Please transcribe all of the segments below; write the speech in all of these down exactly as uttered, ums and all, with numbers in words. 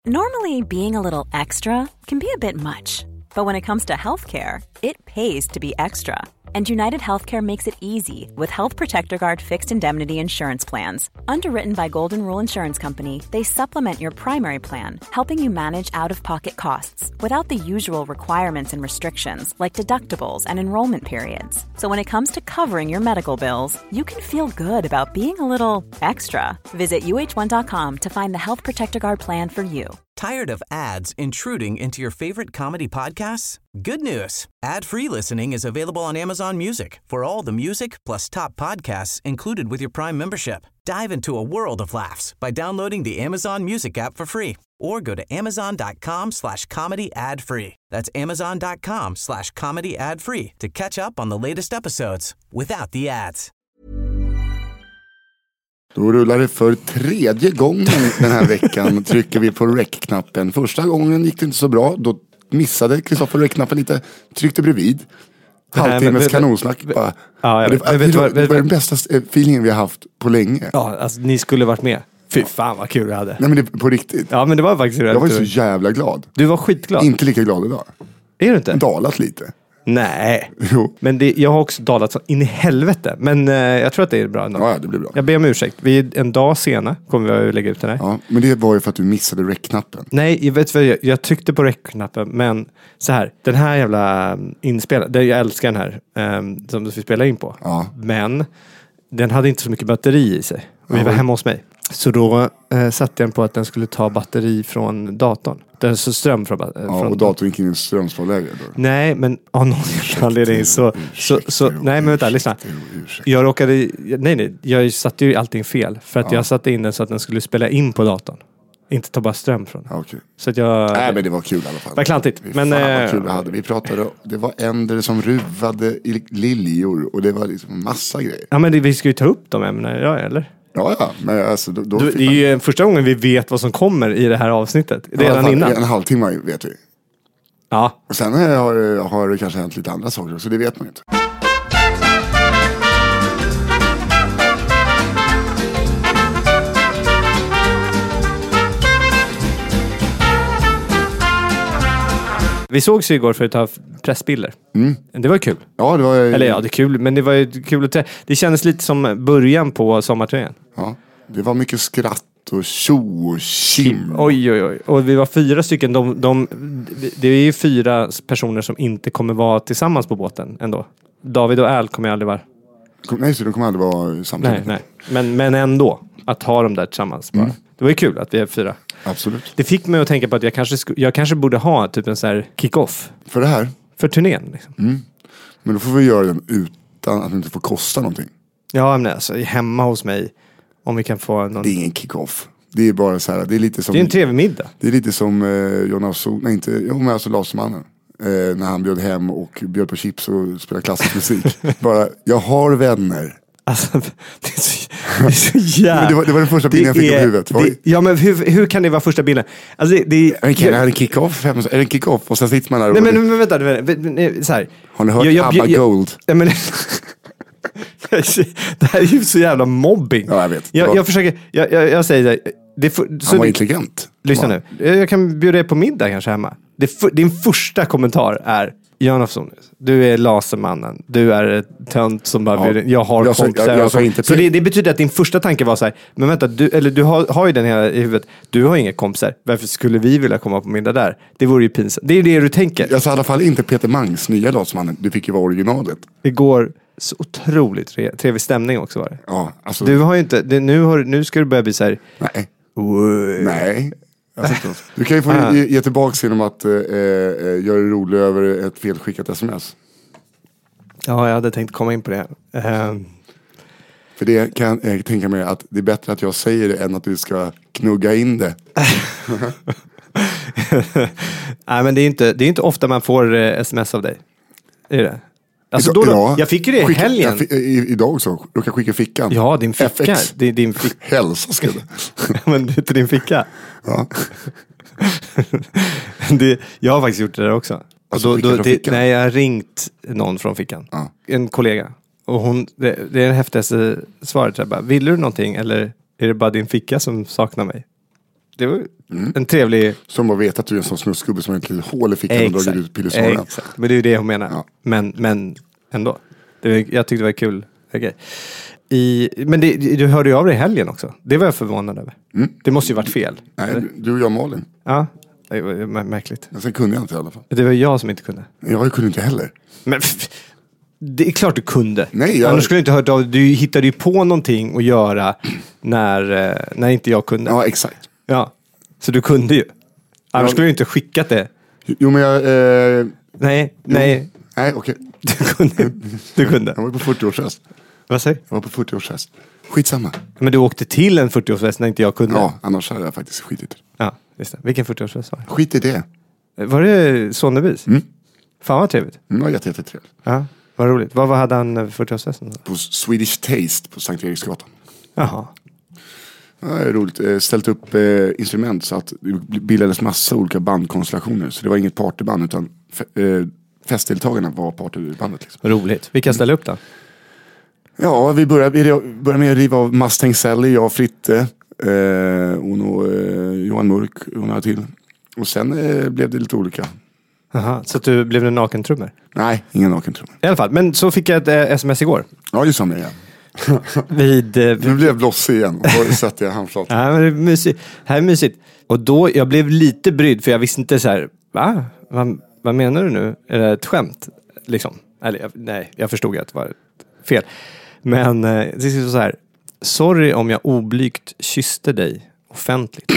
Normally, being a little extra can be a bit much, but when it comes to healthcare, it pays to be extra. And United Healthcare makes it easy with Health Protector Guard fixed indemnity insurance plans. Underwritten by Golden Rule Insurance Company, they supplement your primary plan, helping you manage out-of-pocket costs without the usual requirements and restrictions like deductibles and enrollment periods. So when it comes to covering your medical bills, you can feel good about being a little extra. Visit U H one dot com to find the Health Protector Guard plan for you. Tired of ads intruding into your favorite comedy podcasts? Good news. Ad-free listening is available on Amazon Music for all the music plus top podcasts included with your Prime membership. Dive into a world of laughs by downloading the Amazon Music app for free or go to amazon.com slash comedy ad free. That's amazon.com slash comedy ad free to catch up on the latest episodes without the ads. Då rullar det för tredje gången den här veckan. Trycker vi på rec-knappen. Första gången gick det inte så bra. Då missade Kristoffer rec-knappen lite. Tryckte bredvid. Halvtimmes kanonsnack. Bara. Ja, jag vet, det, vet, det, var, vet, det var vet, den bästa feelingen vi har haft på länge. Ja, alltså ni skulle varit med. Fy fan vad kul jag hade. Nej men det på riktigt. Ja men det var faktiskt Jag var ju så jävla glad. Du var skitglad. Inte lika glad idag. Är du inte? Dalat lite. Nej. Jo. Men det, jag har också dalat så in i helvete. Men eh, jag tror att det är bra ändå. Ja, det blir bra. Jag ber om ursäkt. Vi är en dag sena kommer vi att lägga ut den här. Ja, men det var ju för att du missade rec-knappen. Nej, jag vet vad jag, jag tryckte på rec-knappen. Men så här, den här jävla inspelaren, jag älskar den här um, som vi spelar in på. Ja. Men den hade inte så mycket batteri i sig. Och vi var hemma hos mig. Så då eh, satte jag på att den skulle ta batteri från datorn. Den så ström från, eh, ja, från och datorn gick in i strömsvarläge då. Nej, men av någon anledning så, så, så nej men vänta, lyssna. Jag råkade, nej nej, jag satte ju allting fel. För att ja. jag satte in den så att den skulle spela in på datorn. Inte ta bara ström från. Ja, okay. Så att jag... Nej men det var kul i alla fall. Var klantigt. Vi, men, fan, äh... vad kul vi hade. Vi pratade, det var änder som ruvade i liljor. Och det var liksom massa grejer. Ja men det, vi ska ju ta upp de ämnena idag, eller? Ja, ja. Men alltså, då, då du, det är ju man... första gången vi vet vad som kommer i det här avsnittet. Redan fall, innan. En halvtimme vet vi. Ja. Och sen har, har det kanske hänt lite andra saker. Så det vet man inte. Vi sågs ju igår för att ta pressbilder. Mm. Det var kul. Ja, det var... Eller ja, det är kul. Men det var ju kul att träffa. Det kändes lite som början på sommarturnén. Ja, det var mycket skratt och tjo och kim. Oj, oj, oj. Och vi var fyra stycken. De, de, det är ju fyra personer som inte kommer vara tillsammans på båten ändå. David och Al kommer aldrig vara. Nej, så de kommer aldrig vara samtidigt. Nej, nej. Men, men ändå. Att ha dem där tillsammans bara. Mm. Det var ju kul att vi är fyra. Absolut. Det fick mig att tänka på att jag kanske, sk- jag kanske borde ha typ en så här kick-off. För det här? För turnén liksom. Mm. Men då får vi göra den utan att det inte får kosta någonting. Ja, men alltså hemma hos mig. Om vi kan få någon... Det är ingen kick-off. Det är bara så här, det är lite som... Det är en trevlig middag. Det är lite som eh, Jonas Sol, nej inte, jo men alltså Lasermannen. Eh, när han bjöd hem och bjöd på chips och spelade klassisk musik. Bara, jag har vänner. Alltså, det är så, det är så jävla... det, var, det var den första bilden jag fick är, i huvudet. Det, ja, men hur, hur kan det vara första bilden? Alltså, det, det, är det en kick-off? Är det en kick-off? Och sen sitter man där och... Nej, men, men vänta, vänta, så här. Har ni hört jag, jag, Abba jag, Gold? Jag, men, det här är ju så jävla mobbing. Ja, jag vet. Jag, jag försöker, jag, jag, jag säger det. det för, han så var det, intelligent. Lyssna nu. Jag kan bjuda dig på middag kanske hemma. Det för, din första kommentar är: Janofsson, du är lasermannen. Du är ett tönt som bara ja. vill, jag har jag kompisar. Jag, jag, jag så så det, det betyder att din första tanke var så här: men vänta, du, eller du har, har ju den här i huvudet. Du har inga kompisar. Varför skulle vi vilja komma på middag där? Det vore ju pinsamt. Det är det du tänker. Jag sa i alla fall inte Peter Mangs nya lasermannen. Du fick ju vara originalet. Igår så otroligt tre, trevlig stämning också var det. Ja, alltså... Du har ju inte, det, nu, har, nu ska du börja bli så här. Nej. Oj. Nej. Du kan ju få ge, ge tillbaka genom att äh, äh, göra det roligt över ett felskickat sms. Ja, jag hade tänkt komma in på det. Uh... För det kan jag tänka mig att det är bättre att jag säger det än att du ska knugga in det. Nej, men det är inte, det är inte ofta man får eh, sms av dig. Är det? Alltså idag, då, ja, jag fick ju det i skicka, helgen. Jag, i, idag också. Du kan skicka fickan. Ja, din ficka. F X. Din, din ficka. Hälsa ska det. Men det är din ficka. Ja. det, jag har faktiskt gjort det där också. Alltså, då, då, det, nej, jag har ringt någon från fickan. Ja. En kollega. Och hon, det, det är det häftigaste svaret. Jag bara, vill du någonting eller är det bara din ficka som saknar mig? Det var Mm. En trevlig... Som bara vet att du är en sån snuskgubbe som har ett litet hål i fickan och dragit ut pillesåren. Exakt, men det är ju det hon menar. Ja. Men, men ändå. Det, jag tyckte det var kul. Okay. I, men det, du hörde ju av dig i helgen också. Det var jag förvånad över. Mm. Det måste ju varit fel. Nej, eller? Du och jag Malin. Ja, det var märkligt. Men sen kunde jag inte i alla fall. Det var jag som inte kunde. Jag kunde inte heller. Men det är klart du kunde. Nej, jag... Annars skulle du inte ha hört av. Du hittade ju på någonting att göra när, när inte jag kunde. Ja, exakt. Ja, så du kunde ju. Annars jag... skulle du inte skickat det. Jo, men jag... Eh... Nej, nej. Jo. Nej, okej. Okay. Du kunde. Du kunde. Jag var på fyrtioårsfest. Vad säger du? Jag var på fyrtioårsfest. Skitsamma. Men du åkte till en fyrtioårsfest när inte jag kunde. Ja, annars hade jag faktiskt skitit. Ja, just det. Vilken fyrtioårsfest var det? Skit i det. Var det Sonnebys? Mm. Fan vad trevligt. Mm, det var jätte, jättetrevligt. Ja, vad roligt. Vad, vad hade han fyrtioårsfesten? På Swedish Taste på Sankt Eriksgatan. Jaha. Ja, det är roligt. Ställt upp eh, instrument så att det bildades massa olika bandkonstellationer. Så det var inget partyband utan fe- eh, festdeltagarna var partybandet. Liksom. Roligt. Vilka ställde upp då? Ja, vi började, vi började med att riva av Mustang Sally, jag och Fritte. Eh, hon och eh, Johan Mörk, hon hade till. Och sen eh, blev det lite olika. Aha, så att du blev en nakentrummor? Nej, ingen nakentrummor. I alla fall, men så fick jag ett eh, sms igår. Ja, det är samma igen. Vid, eh, nu blev jag blossig igen. Och då satte jag handflat. Ja, men det är mysigt. Här är mysigt. Och då, jag blev lite brydd för jag visste inte så här, va? Vad, vad menar du nu? Är det ett skämt? Liksom. Eller, jag, nej, jag förstod att det var fel. Men eh, det är så här, sorry om jag oblygt kysste dig offentligt.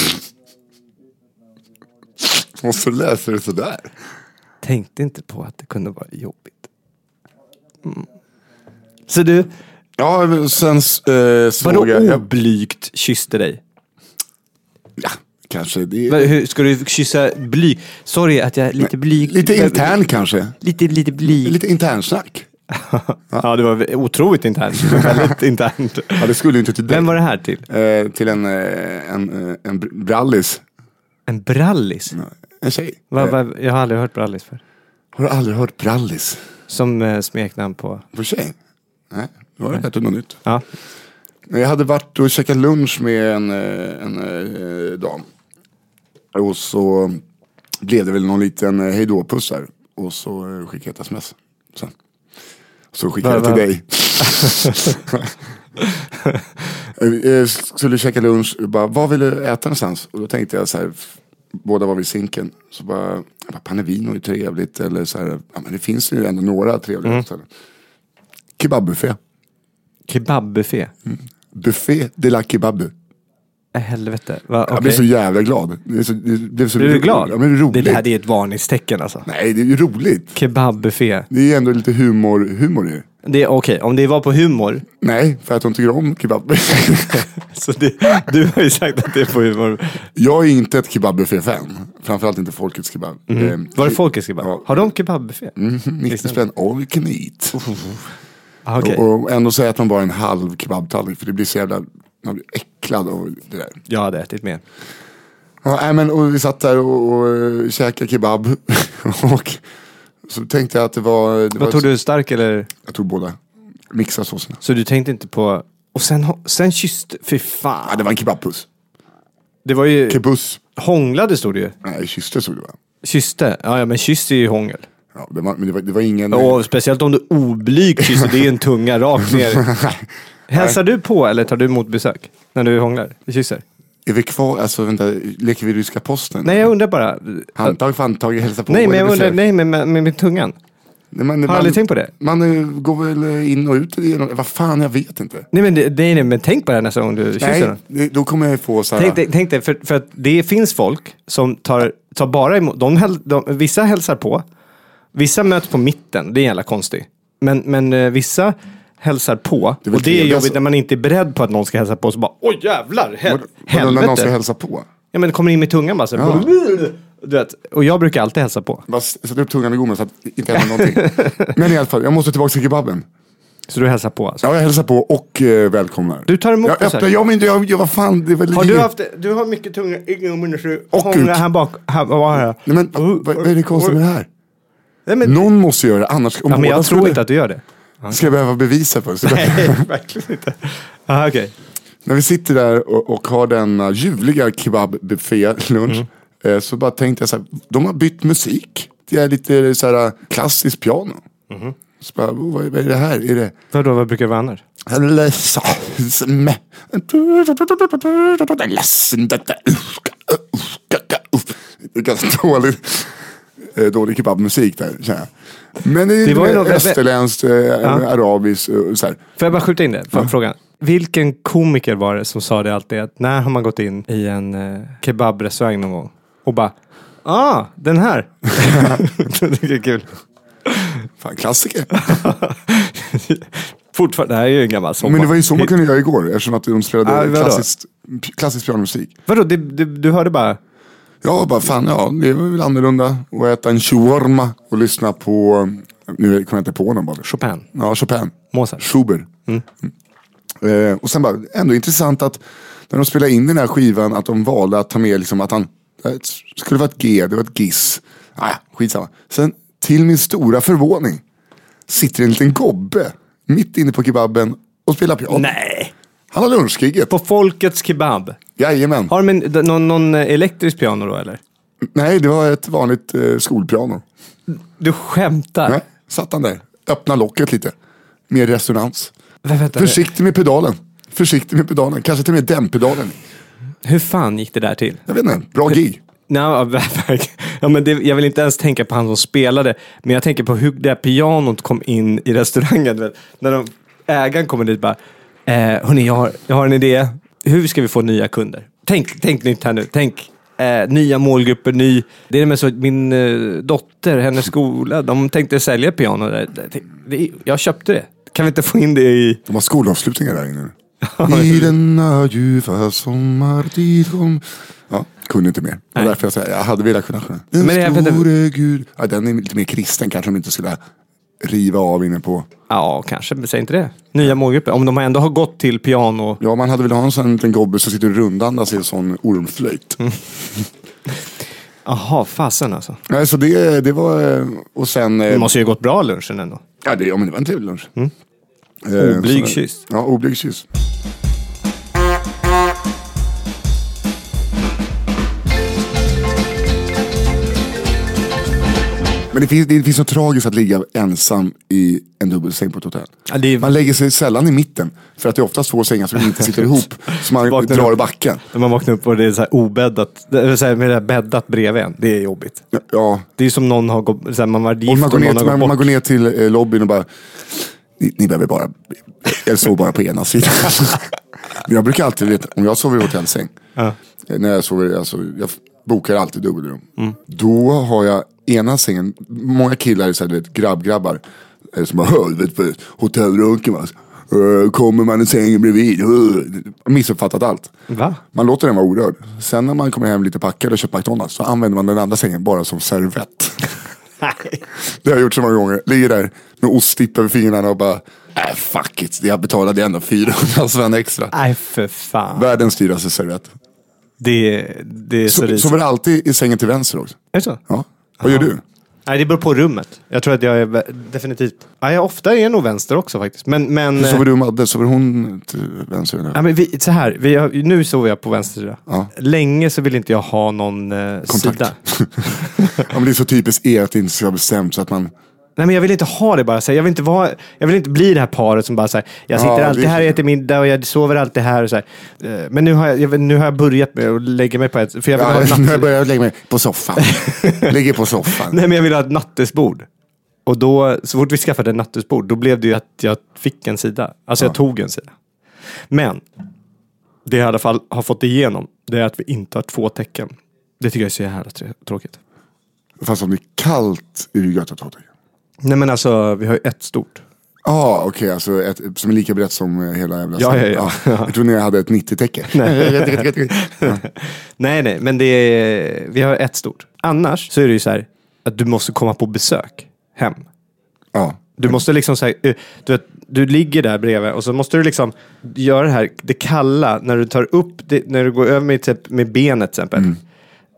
Och så läser du sådär. Tänkte inte på att det kunde vara jobbigt. Mm. Så du... Ja, sen eh, såg vadå jag... Vadå oblygt kysste dig? Ja, kanske det... Men, hur, ska du kyssa blyg? Sorry att jag är lite blyg. Lite intern kanske. Lite, lite blyg. Lite internsnack. Ja. Ja, det var otroligt internt. Väldigt internt. Ja, det skulle inte till dig. Vem var det här till? Eh, till en, en, en, en brallis. En brallis? Ja, en tjej. Va, va, jag har aldrig hört brallis för. Har du aldrig hört brallis? Som eh, smeknamn på... På tjej? Nej, då har jag hört något nytt. Ja. Jag hade varit och käkat lunch med en, en, en dam. Och så blev det väl någon liten hejdå-puss där. Och så skickade jag ett sms. Sen. Så skickade jag till dig. Jag skulle käka lunch och bara, vad vill du äta någonstans? Och då tänkte jag så här, båda var vid sinken. Så bara, Panevino är trevligt. Eller så här, ja, men det finns ju ändå några trevliga mm. ställen. Kebabbuffé. Kebabbuffé? Mm. Buffé de la kebab. Äh, helvete. Va, okay. Jag blev så jävla glad. Det är så, det blev så blev du glad? Ja, men det är roligt. Det här är ett varningstecken alltså. Nej, det är ju roligt. Kebabbuffé. Det är ändå lite humor, humor i det. Är okej, okay. Om det var på humor. Nej, för att de tycker om kebab. Så det, du har ju sagt att det är på humor. Jag är inte ett kebabbuffé-fan. Framförallt inte Folkets kebab. Mm. Mm. Var det Folkets kebab? Ja. Har de kebabbuffé? Mm. nittio spänn all you can eat. Uh. Ah, okay. och, och ändå säger att man bara en halv kebabtallrik. För det blir så jävla... Man blir äcklad av det där. Jag hade ätit mer. Ja, men, och vi satt där och, och käkade kebab. Och så tänkte jag att det var... Det Vad var tog du, stark eller? Jag tog båda. Mixa såserna. Så du tänkte inte på... Och sen, sen kysste... Fy fan. Ja, det var en kebabpuss. Det var ju... Kebuss. Hånglade stod det ju. Nej, kysste stod det va? Kysste? Ja, ja men kyss är ju hångel. Ja, det var, men det var, det var ingen... Och speciellt om du oblyg kysser, det är en tunga rakt ner. Hälsar du på eller tar du emot besök när du hånglar? Du kysser? Är vi kvar, alltså vänta, leker vi ryska posten? Nej, jag undrar bara. Handtag, fantag, hälsa på. Nej, men jag undrar, nej, med, med, med, med tungan. Nej, man, har man, aldrig tänkt på det? Man går väl in och ut i det, vad fan, jag vet inte. Nej, men, det, nej, men tänk på det nästa gång du kysser. Nej, då kommer jag få så här. Tänk, tänk det, för, för att det finns folk som tar, tar bara emot, de, de, de, vissa hälsar på, vissa möts på mitten, det är jävla konstigt. Men, men vissa hälsar på, det och det är jobbigt alltså. När man inte är beredd på att någon ska hälsa på, så bara, oj jävlar, hel, helvete. När någon ska hälsa på? Ja, men det kommer in med tungan bara så. Ja. Du vet, och jag brukar alltid hälsa på. Bara sätta upp tungan i gommen så att inte händer någonting. Men i alla fall, jag måste tillbaka till kebaben. Så du hälsar på alltså? Ja, jag hälsar på och eh, välkomnar. Du tar emot jag öppnar, jag men jag, jag vad fan, det är väl. Har du haft du har mycket tunga i gommen så och hångla här bak här var här. Nej men vad, vad är det konstigt med det här? Nej, men, någon måste göra det annars om ja, men jag tror skulle, inte att du gör det. Ska jag behöva bevisa för det? Nej, verkligen inte. Ah, okej. Okay. När vi sitter där och, och har denna ljuvliga kebabbuffé-lunch. Mm. Så bara tänkte jag så här, de har bytt musik. Det är lite så här klassiskt piano. Mm. Så bara, oh, vad är det här? Är det... Vadå, vad brukar det vara annars? Ganska dålig, dålig kebabmusik där, känner jag. Men det, det var ju något österländskt, äh, ja. arabiskt så här. Får jag bara skjuta in det? För ja. frågan. Vilken komiker var det som sa det alltid? Att när har man gått in i en eh, kebabrestaurang någon gång och bara, ah, den här. Det är kul. Fan, klassiker. Fortfarande, det här är ju en gammal sommar. Men det var ju så man kunde göra igår, eftersom att de spelade ah, klassiskt, klassisk pianomusik. Vadå, det, det, du hörde bara... Ja, bara fan, ja, det är väl annorlunda att äta en shawarma och lyssna på, nu kommer jag inte på någon bara. Chopin. Ja, Chopin. Mozart. Schubert. Mm. Mm. Eh, och sen bara, ändå intressant att när de spelade in den här skivan att de valde att ta med liksom att han, det skulle vara ett G, det var ett giss. Ah, skitsamma. Sen till min stora förvåning sitter en liten gobbe mitt inne på kebaben och spelar piano. Nej. Han har lunchkriget. På Folkets kebab? Jajamän. Har de en, någon, någon elektrisk piano då eller? Nej, det var ett vanligt eh, skolpiano. Du skämtar? Nej, satt han där. Öppna locket lite. Mer resonans. Vänta, Försiktig med pedalen. Försiktig med pedalen. Kanske till och med dämpedalen. Hur fan gick det där till? Jag vet inte. Bra gig. Nej, ja, men det, jag vill inte ens tänka på han som spelade. Men jag tänker på hur det där pianot kom in i restaurangen. Vet, när de, ägaren kommer dit bara... Eh, hörni, jag har, jag har en idé. Hur ska vi få nya kunder? Tänk, tänk nytt här nu. Tänk eh, nya målgrupper, ny... Det är med så att min eh, dotter, hennes skola, de tänkte sälja piano där. Det, det, jag köpte det. Kan vi inte få in det i... De har skolavslutningar där inne. I denna ljuva sommartid kom... Ja, kunde inte mer. Och därför jag säger, jag hade velat kunna sjunga. Den Men store inte... Gud. Ja, den är lite mer kristen, kanske de inte skulle riva av inne på. Ja, kanske. Säg inte det. Nya målgrupper. Om de ändå har gått till piano. Ja, man hade väl ha en sån liten gobbe som sitter rundandas i en sån ormflöjt. Jaha, mm. fasen alltså. Nej, så det, det var... Och sen... Det måste ju ha gått bra lunchen ändå. Ja, det, ja men det var en trevlig lunch. Mm. Eh, oblyg kyss. Ja, oblyg kyss. Men det finns, det finns så tragiskt att ligga ensam i en dubbelsäng på ett hotell. Ja, är... Man lägger sig sällan i mitten. För att det är oftast två sängar som inte sitter ihop. Så man drar i backen. När man vaknar upp och det är så här obäddat. Det är så här med det här bäddat bredvid en. Det är jobbigt. Ja. ja. Det är som någon har gått... Så här, man var gift och man går, ner, och till, man, man går ner till eh, lobbyn och bara... Ni, ni behöver bara... Jag sover bara på ena sidan. Men jag brukar alltid veta... Om jag sover i hotellsäng. Ja. När jag sover... Alltså, jag bokar alltid dubbelrum. Mm. Då har jag... Ena sängen, många killar är så här, vet, grabb-grabbar som bara, hör, vet du, hotellrunken va? Uh, kommer man i sängen bredvid, uh, missuppfattat allt. Va? Man låter den vara orörd. Sen när man kommer hem lite packad och köper McDonalds så använder man den andra sängen bara som servett. Det har jag gjort så många gånger. Ligger där med oststipp över fingrarna och bara, äh, fuck it, jag betalade ändå fyrahundra spänn extra. Nej för fan. Världens dyraste servett. Det, det är så, så, så var det alltid i sängen till vänster också. Är det så? Ja. Vad gör du? Nej, det beror på rummet. Jag tror att jag är definitivt... Ja, jag ofta är nog vänster också faktiskt. Men, men... Sover du Madde? Sover hon till vänster? Eller? Ja, men vi, så här. Vi har, nu sover jag på vänster sida. Ja. Länge så vill inte jag ha någon eh, sida. Ja, men det är så typiskt er att det inte ska bestämt så att man... Nej, men jag vill inte ha det bara. Så här. Jag, vill inte vara, jag vill inte bli det här paret som bara säger jag sitter ja, alltid här och äter middag och jag sover alltid här. Och så här. Men nu har, jag, nu har jag börjat med att lägga mig på ett... För jag vill ja, ha ett natt... Nu har jag börjat lägga mig på soffan. Ligger på soffan. Nej, men jag vill ha ett nattesbord. Och då, så fort vi skaffade ett nattesbord, då blev det ju att jag fick en sida. Alltså ja. jag tog en sida. Men det jag i alla fall har fått igenom, det är att vi inte har två tecken. Det tycker jag är så jävla tråkigt. Fast om det är kallt är det gött att ha tecken. Nej, men alltså, vi har ju ett stort. Ja, ah, okej. Okay, alltså ett som är lika brett som hela jävla... Ja, ja, ja. ja. Jag trodde ni hade ett nittio-tecken. Nej. ja. nej, nej. Men det är, vi har ett stort. Annars så är det ju så här att du måste komma på besök hem. Ja. Du måste liksom säga, du vet, du ligger där bredvid och så måste du liksom göra det här, det kalla, när du tar upp det, när du går över med, typ, med benet till exempel. Mm.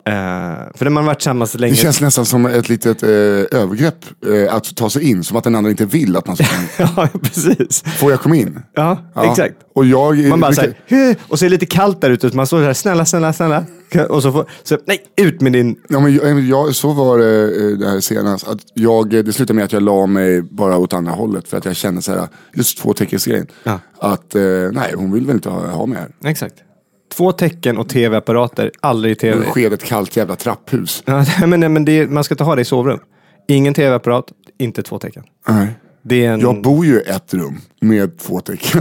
Uh, för när man varit tillsammans länge. Det känns nästan som ett litet eh, övergrepp eh, att ta sig in. Som att den andra inte vill att man ska komma in. Ja, precis. Får jag komma in? Ja, ja. Exakt. Och jag... Man bara mycket... såhär, och så är det lite kallt där ute. Så man står där, snälla, snälla, snälla. Och så får, så, nej, ut med din... Ja, men jag, jag, så var det, det här senast. Att jag, det slutade med att jag la mig bara åt andra hållet. För att jag kände så här, just två teckensgrejen. Ja. Att, eh, nej, hon vill väl inte ha, ha mig här. Exakt. Två tecken och tv-apparater, aldrig i tv. Det sker ett kallt jävla trapphus. Ja, men men det, man ska inte ha det i sovrum. Ingen tv-apparat, inte två tecken. Nej. Det är en... Jag bor ju i ett rum med två tecken.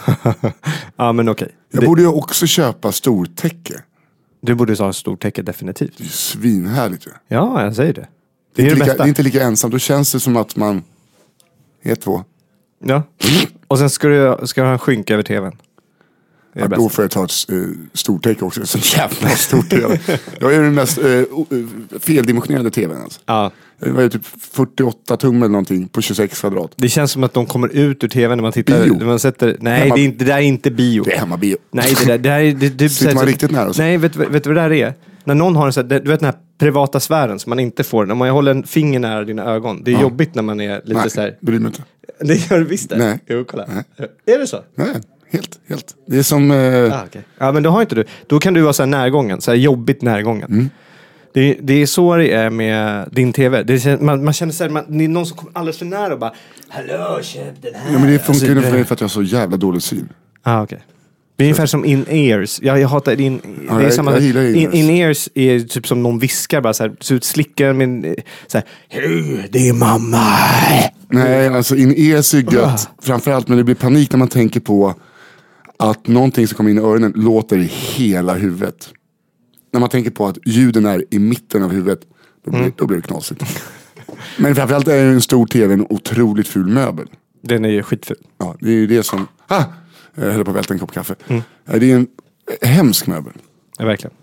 Ja, men okej. Jag det... borde ju också köpa stortäcke. Du borde ha stortäcke, definitivt. Det är ju svinhärligt ju. Ja, jag säger det. Det är, det, är inte det, lika, det är inte lika ensam. Då känns det som att man är två. Ja. Och sen ska du, ska du ha en skynke över tvn. Ja, då får jag ta ett uh, stortäcke också. Så jävla stort tv. Jag är den mest uh, feldimensionerade tvn alltså. Ja. Det var ju typ fyrtioåtta tum eller någonting på tjugosex kvadrat. Det känns som att de kommer ut ur tvn när man tittar. Bio. När man sätter, nej, hemma, det, är inte, det där är inte bio. Det är hemma bio. Nej, det där, det där är... Det, det, sitter man riktigt nära oss. Nej, vet, vet, vet du vad det där är? När någon har en sån här, du vet den här privata sfären som man inte får. När man håller en finger nära dina ögon. Det är ja. jobbigt när man är lite nej, så här... bryr mig inte. Det gör du visst det. Nej. Jo, kolla. Nej. Är det så? Nej. Helt, helt. Det är som... Eh... Ah, okay. Ja, men då har inte du. Då kan du vara så här närgången. Så här jobbigt närgången. Mm. Det, det är så det är med din tv. Det är, man, man känner så här, man, det är någon som kommer alldeles för nära och bara hallå, köp den här. Ja, men det funkar ju alltså, för mig för att jag har så jävla dålig syn. Ah, okej. Okay. Det är ungefär som in-ears. Jag, jag hatar in... Ja, det är jag, samma, jag gillar in-ears. In-ears är typ som någon viskar bara så här. Så ut slickar med så här. Hej, det är mamma. Nej, alltså in-ears är gött. Uh. Framförallt när det blir panik när man tänker på att någonting som kommer in i öronen låter i hela huvudet. När man tänker på att ljuden är i mitten av huvudet, då blir, mm. då blir det knasigt. Men framförallt är en stor tv en otroligt ful möbel. Den är ju skitful. Ja, det är ju det som... Ah! Jag höll på att välta en kopp kaffe. Mm. Det är en hemsk möbel. Ja, verkligen.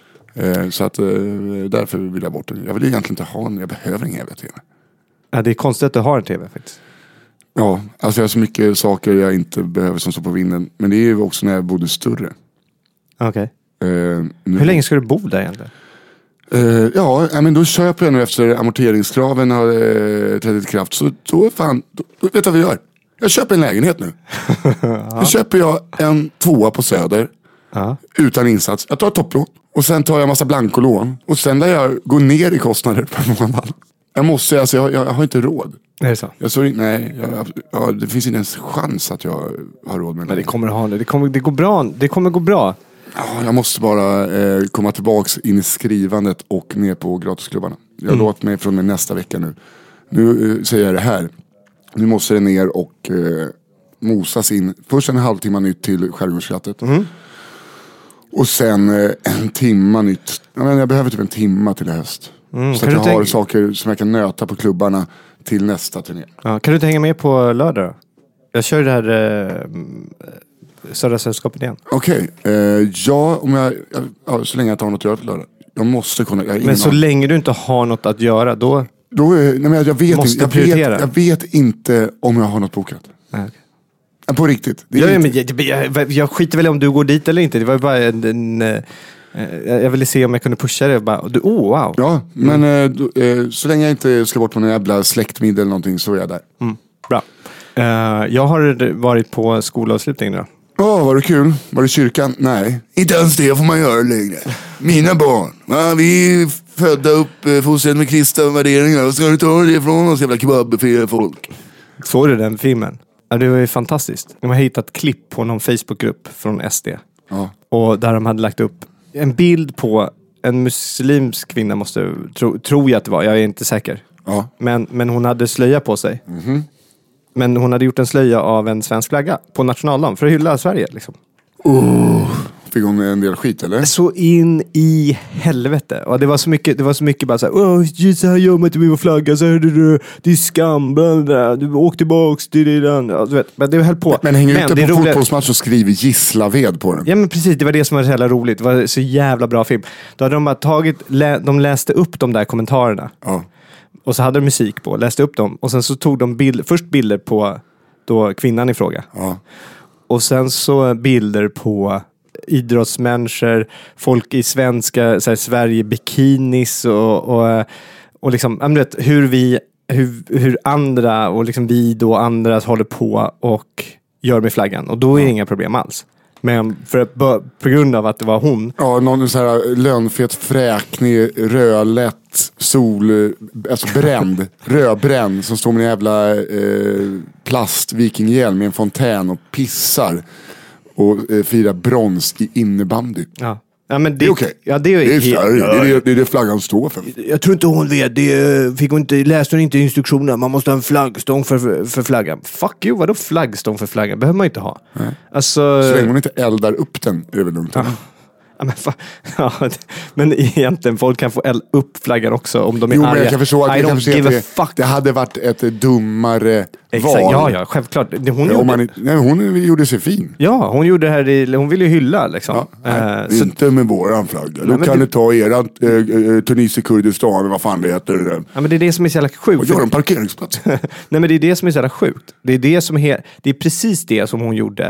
Så att därför vill jag bort den. Jag vill egentligen inte ha den, jag behöver ingen jävla tv. Ja, det är konstigt att du har en tv faktiskt. Ja, alltså jag har så mycket saker jag inte behöver som står på vinden. Men det är ju också när jag bodde större. Okej. Okay. Uh, Hur länge ska du bo där egentligen? Uh, ja, men då köper jag nu efter amorteringskraven har uh, trätt i kraft. Så då fan, då, då vet jag vad vi gör. Jag köper en lägenhet nu. Då köper jag en tvåa på Söder. Ja. Utan insats. Jag tar ett topplån. Och sen tar jag en massa blankolån. Och sen där jag går ner i kostnader på månad. Jag måste, alltså jag, jag har inte råd. Är det så? Jag så, nej, jag, ja, det finns inte ens chans att jag har råd med det. Men det kommer ha det. Det kommer, det går bra. Det kommer gå bra. Ja, jag måste bara eh, komma tillbaks in i skrivandet och ner på gratisklubbarna. Jag har mm. låtit mig från mig nästa vecka nu. Nu eh, säger jag det här. Nu måste det ner och eh, mosas in. Först en halvtimme nytt till Skärgårdsskrattet. Mm. Och sen eh, en timma nytt. Jag, menar, jag behöver typ en timma till höst. Mm. Så att jag har tänka... saker som jag kan nöta på klubbarna till nästa turné. Ja, kan du inte hänga med på lördag då? Jag kör det här eh, Södra Sällskapet igen. Okej. Okay. Eh, ja, om jag, ja, så länge jag tar något att göra på lördag. Jag måste kunna... Jag men så an... länge du inte har något att göra, då... Då är, nej, men jag, vet måste inte, jag, vet, jag vet inte om jag har något bokat. Ah, okay. På riktigt. Det är ja, men jag, jag, jag skiter väl om du går dit eller inte. Det var bara en... en, en jag ville se om jag kunde pusha det. Bara, du, oh, wow. Ja, men mm. eh, så länge jag inte ska bort på någon jävla släktmiddag eller någonting så är jag där. Mm. Bra. Uh, jag har varit på skolavslutning då. Ja, oh, var det kul? Var det kyrkan? Nej. Inte ens det får man göra längre. Mina barn. Va? Vi är födda upp, fostrade med kristna värderingar. Vad ska du ta det ifrån oss jävla kebabbuffé folk? Såg du den filmen? Ja, det var ju fantastiskt. De har hittat klipp på någon Facebookgrupp från S D. Ja. Och där de hade lagt upp en bild på en muslimsk kvinna, måste tro, tror jag att det var. Jag är inte säker. Ja. Men, men hon hade slöja på sig. Mm-hmm. Men hon hade gjort en slöja av en svensk flagga på nationaldagen för att hylla Sverige liksom. Oh, fick hon en del skit eller? Så in i helvete. Och det var så mycket, det var så mycket bara så här, åh, så här gör man inte med vår flagga, så här, det, det är skam, bla bla, du åk tillbaks till det där. Ja, du vet, men det höll på. Men hänger men, ute på fotbollsmatch och skriver Gislaved på den. Ja, men precis, det var det som var så jävla roligt. Det var så jävla bra film. Då hade de bara tagit, lä, de läste upp de där kommentarerna. Ja. Och så hade de musik på, läste upp dem. Och sen så tog de bild, först bilder på då kvinnan i fråga. Ja. Och sen så bilder på idrottsmänniskor, folk i svenska så här, Sverige bikinis och, och, och liksom, jag vet, hur vi hur, hur andra och liksom vi då andra håller på och gör med flaggan. Och då är det inga problem alls. Men för att, på grund av att det var hon. Ja, någon så här lönfet, fräknig, rödlätt, sol, alltså bränd, rödbränd som står med en jävla eh, plastvikinghjälm med en fontän och pissar och eh, firar brons i innebandy. Ja. Ja, men det, det är okej. Ja, det är, det, är Sverige. Det, är det, det är det flaggan står för. Jag tror inte hon vet. Det fick hon inte, läste hon inte instruktionerna. Man måste ha en flaggstång för, för flaggan. Fuck you, vadå flaggstång för flaggan? Behöver man inte ha. Nej. Alltså, så länge hon inte eldar upp den är det lugnt. Ja. Ja, men, fa- ja, men egentligen, folk kan få eld upp flaggan också om de är jo, arga. Men jag kan förstå att, I jag kan don't förstå give att a fuck. Det, det hade varit ett dummare Exakt, val. ja, ja, självklart. Hon, ja, gjorde, man, nej, hon gjorde sig fin. Ja, hon gjorde det här i, hon ville ju hylla liksom. Ja, nej, uh, inte så, med våran flagga. Då nej, kan du, du ta eran äh, Tunis i Kurdistan, vad fan det heter. Ja, men det är det som är så jävla sjukt. Och gör en parkeringsplats. Nej, men det är det som är så jävla sjukt. Det är, det, som är, det är precis det som hon gjorde.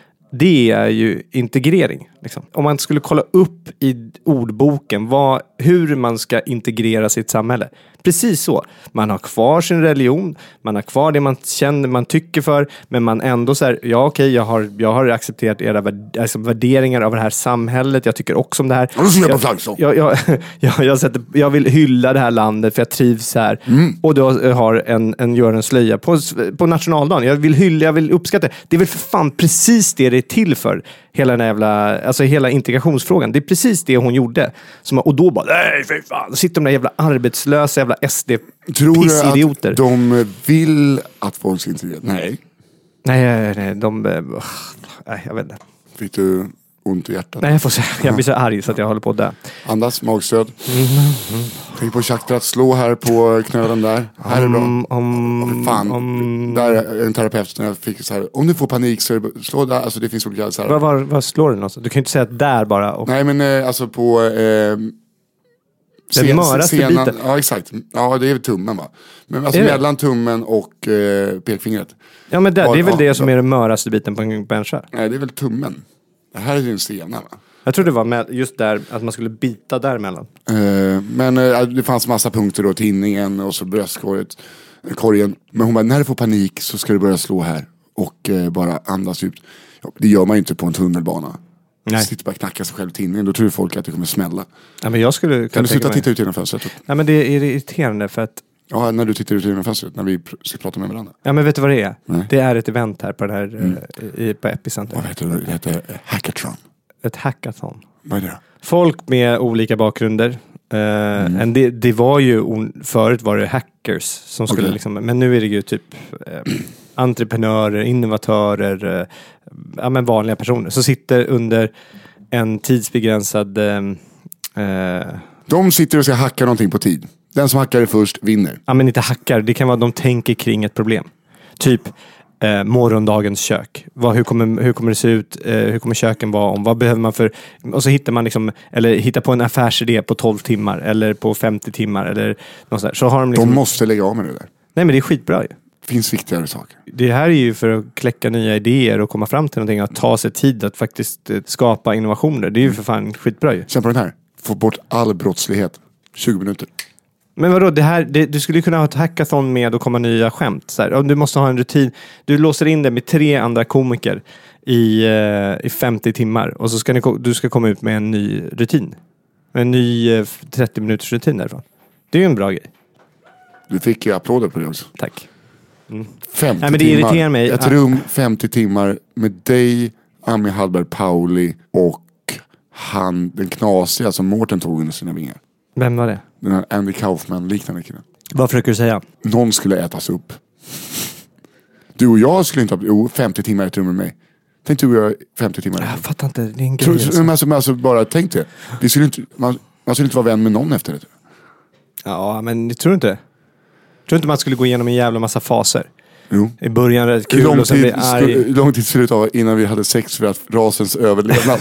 Det är ju integrering. Liksom. Om man skulle kolla upp i ordboken vad, hur man ska integrera sitt samhälle. Precis så. Man har kvar sin religion. Man har kvar det man känner, man tycker för. Men man ändå så här, ja okej, jag har, jag har accepterat era värd, alltså, värderingar av det här samhället. Jag tycker också om det här. Ja, då ser jag på flaggstång. Jag, jag, jag, jag, sätter, jag vill hylla det här landet för jag trivs här. Mm. Och du har en, en gör en slöja på, på nationaldagen. Jag vill hylla, jag vill uppskatta. Det är väl för fan precis det det är till för. Hela den jävla, alltså hela integrationsfrågan. Det är precis det hon gjorde. Som, och då bara, nej för fan. Då sitter de där jävla arbetslösa, jävla S D-pissidioter. Tror du att de vill att folk ska integrera? Nej. Nej, nej, de... Uh, nej, jag vet inte. Fick du ont i hjärtat? Nej, jag får säga. Jag blir så arg så att jag håller på där. Andas, magstöd. Mm. Tänk på Chuck att slå här på knölen där. Här är bra. Um, um, Fan, um, där är en terapeut när jag fick så här. Om du får panik så är det, slå där. Alltså det finns olika så här. Vad, vad, vad slår du någonstans? Du kan ju inte säga att där bara. Och... Nej, men eh, alltså på... Eh, Den möraste biten. Ja, exakt. Ja, det är tummen va. Men alltså mellan tummen och eh, pekfingret. Ja, men där, ja, det är väl ja, det som ja. är den möraste biten på en människa. Nej, det är väl tummen. Det här är ju en sena va. Jag tror det var med, just där att man skulle bita däremellan. Eh, men eh, det fanns massa punkter då. Tinningen och så bröstkorget. Korgen. Men hon bara, när du får panik så ska du börja slå här. Och eh, bara andas ut. Ja, det gör man ju inte på en tunnelbana. Nej. Sitter bara och knackar sig själv till innan. Då tror folk att det kommer smälla. Ja, men jag skulle, kan du sluta titta ut genom fönstret? Ja, men det är irriterande för att... Ja, när du tittar ut genom fönstret. När vi ska prata med varandra. Ja, men vet du vad det är? Nej. Det är ett event här på, den här, mm. i, på Epicenter. Vad heter det? Det heter Hackathon. Ett hackathon. Vad är det? Folk med olika bakgrunder. Uh, mm. en det, det var ju... Förut var det hackers som skulle okay. liksom... Men nu är det ju typ... Eh, entreprenörer, innovatörer, eh, ja, men vanliga personer som sitter under en tidsbegränsad... Eh, de sitter och ska hacka någonting på tid. Den som hackar det först vinner. Ja, men inte hackar. Det kan vara att de tänker kring ett problem. Typ eh, morgondagens kök. Vad, hur, kommer, hur kommer det se ut? Eh, hur kommer köken vara om? Vad behöver man för... Och så hittar man liksom... Eller hittar på en affärsidé på tolv timmar. Eller på femtio timmar. Eller något sådär. Så har de liksom... De måste lägga av med det där. Nej, men det är skitbra ju. Finns viktigare saker. Det här är ju för att kläcka nya idéer och komma fram till någonting. Att ta sig tid att faktiskt skapa innovationer. Det är ju för fan skitbra ju. Känn på den här. Få bort all brottslighet. tjugo minuter. Men vadå, det här, det, du skulle kunna ha ett hackathon med och komma nya skämt. Så här, du måste ha en rutin. Du låser in det med tre andra komiker i, uh, i femtio timmar. Och så ska ni, du ska komma ut med en ny rutin. En ny uh, trettio minuters rutin därifrån. Det är ju en bra grej. Du fick ju applåder på det också. Tack. Mm. femtio Nej, men det timmar. irriterar mig. Ett rum, femtio timmar med dig, Ami Hallberg Pauli och han, den knasiga som Mårten tog under sina vingar. Vem var det? Den här Andy Kaufman-liknande killen. Vad försöker du säga? Någon skulle ätas upp. Du och jag skulle inte ha... Jo, femtio timmar i ett rum med mig. Tänk du och jag femtio timmar. Jag fattar inte, det är en grej. Tror, alltså. Men alltså, bara tänk det. Vi skulle inte, man, man skulle inte vara vän med någon efter det. Ja, men jag tror inte det. Jag tror inte man skulle gå igenom en jävla massa faser. Jo. I början rätt kul lång och sen tid, bli arg. Hur lång tid skulle det ta innan vi hade sex för att rasens överlevnad?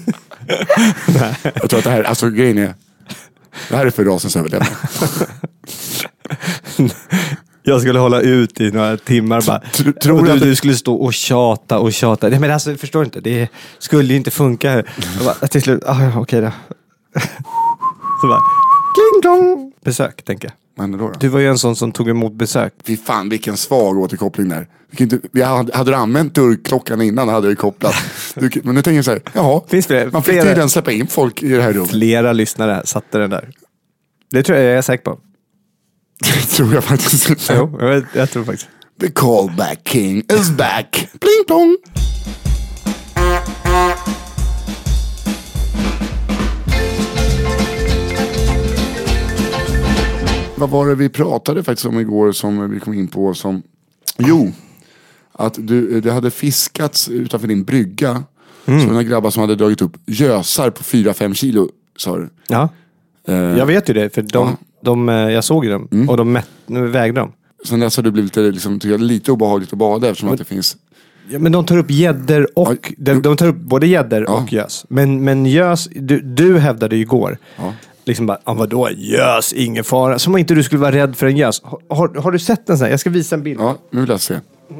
Jag tror att det här, alltså grejen är, det här är för rasens överlevnad. Jag skulle hålla ut i några timmar bara. Tr- tror och du, att du skulle stå och tjata och tjata. Nej, men alltså, förstår du inte? Det skulle ju inte funka. Jag bara, till slut, ah, ja, okej då. Så bara, kling klong. Besök, tänker jag. Men då då? Du var ju en sån som tog emot besök. Fy fan, vilken svag återkoppling där. Vi kan inte, vi hade, hade du använt dörrklockan innan hade du kopplat. Du, men nu tänker jag så här, jaha, Finns det, man fick flera, tiden släppa in folk i det här rummet. Flera lyssnare satte den där. Det tror jag jag är säker på. Det tror jag faktiskt inte. Jo, jag, jag tror faktiskt. The callback king is back. Pling plong. Vad var det vi pratade faktiskt om igår som vi kom in på som... Jo, att du, det hade fiskats utanför din brygga. Mm. Så några grabbar som hade dragit upp gösar på fyra fem kilo, sa du. Ja, eh, jag vet ju det. För de, ja. de, jag såg dem mm. och de mätt, vägde dem. Sen dess har du blivit liksom, tycker jag, lite obehagligt att bada eftersom men, att det finns... Ja, men de tar upp gäddor och... Ja, de, de tar upp både gäddor ja. och gös. Men, men gös, du, du hävdade ju igår... Ja. Liksom bara, ah, vadå, gös, ingen fara. Som om inte du skulle vara rädd för en gös. Har, har, har du sett den så här? Jag ska visa en bild. Ja, nu vill jag se.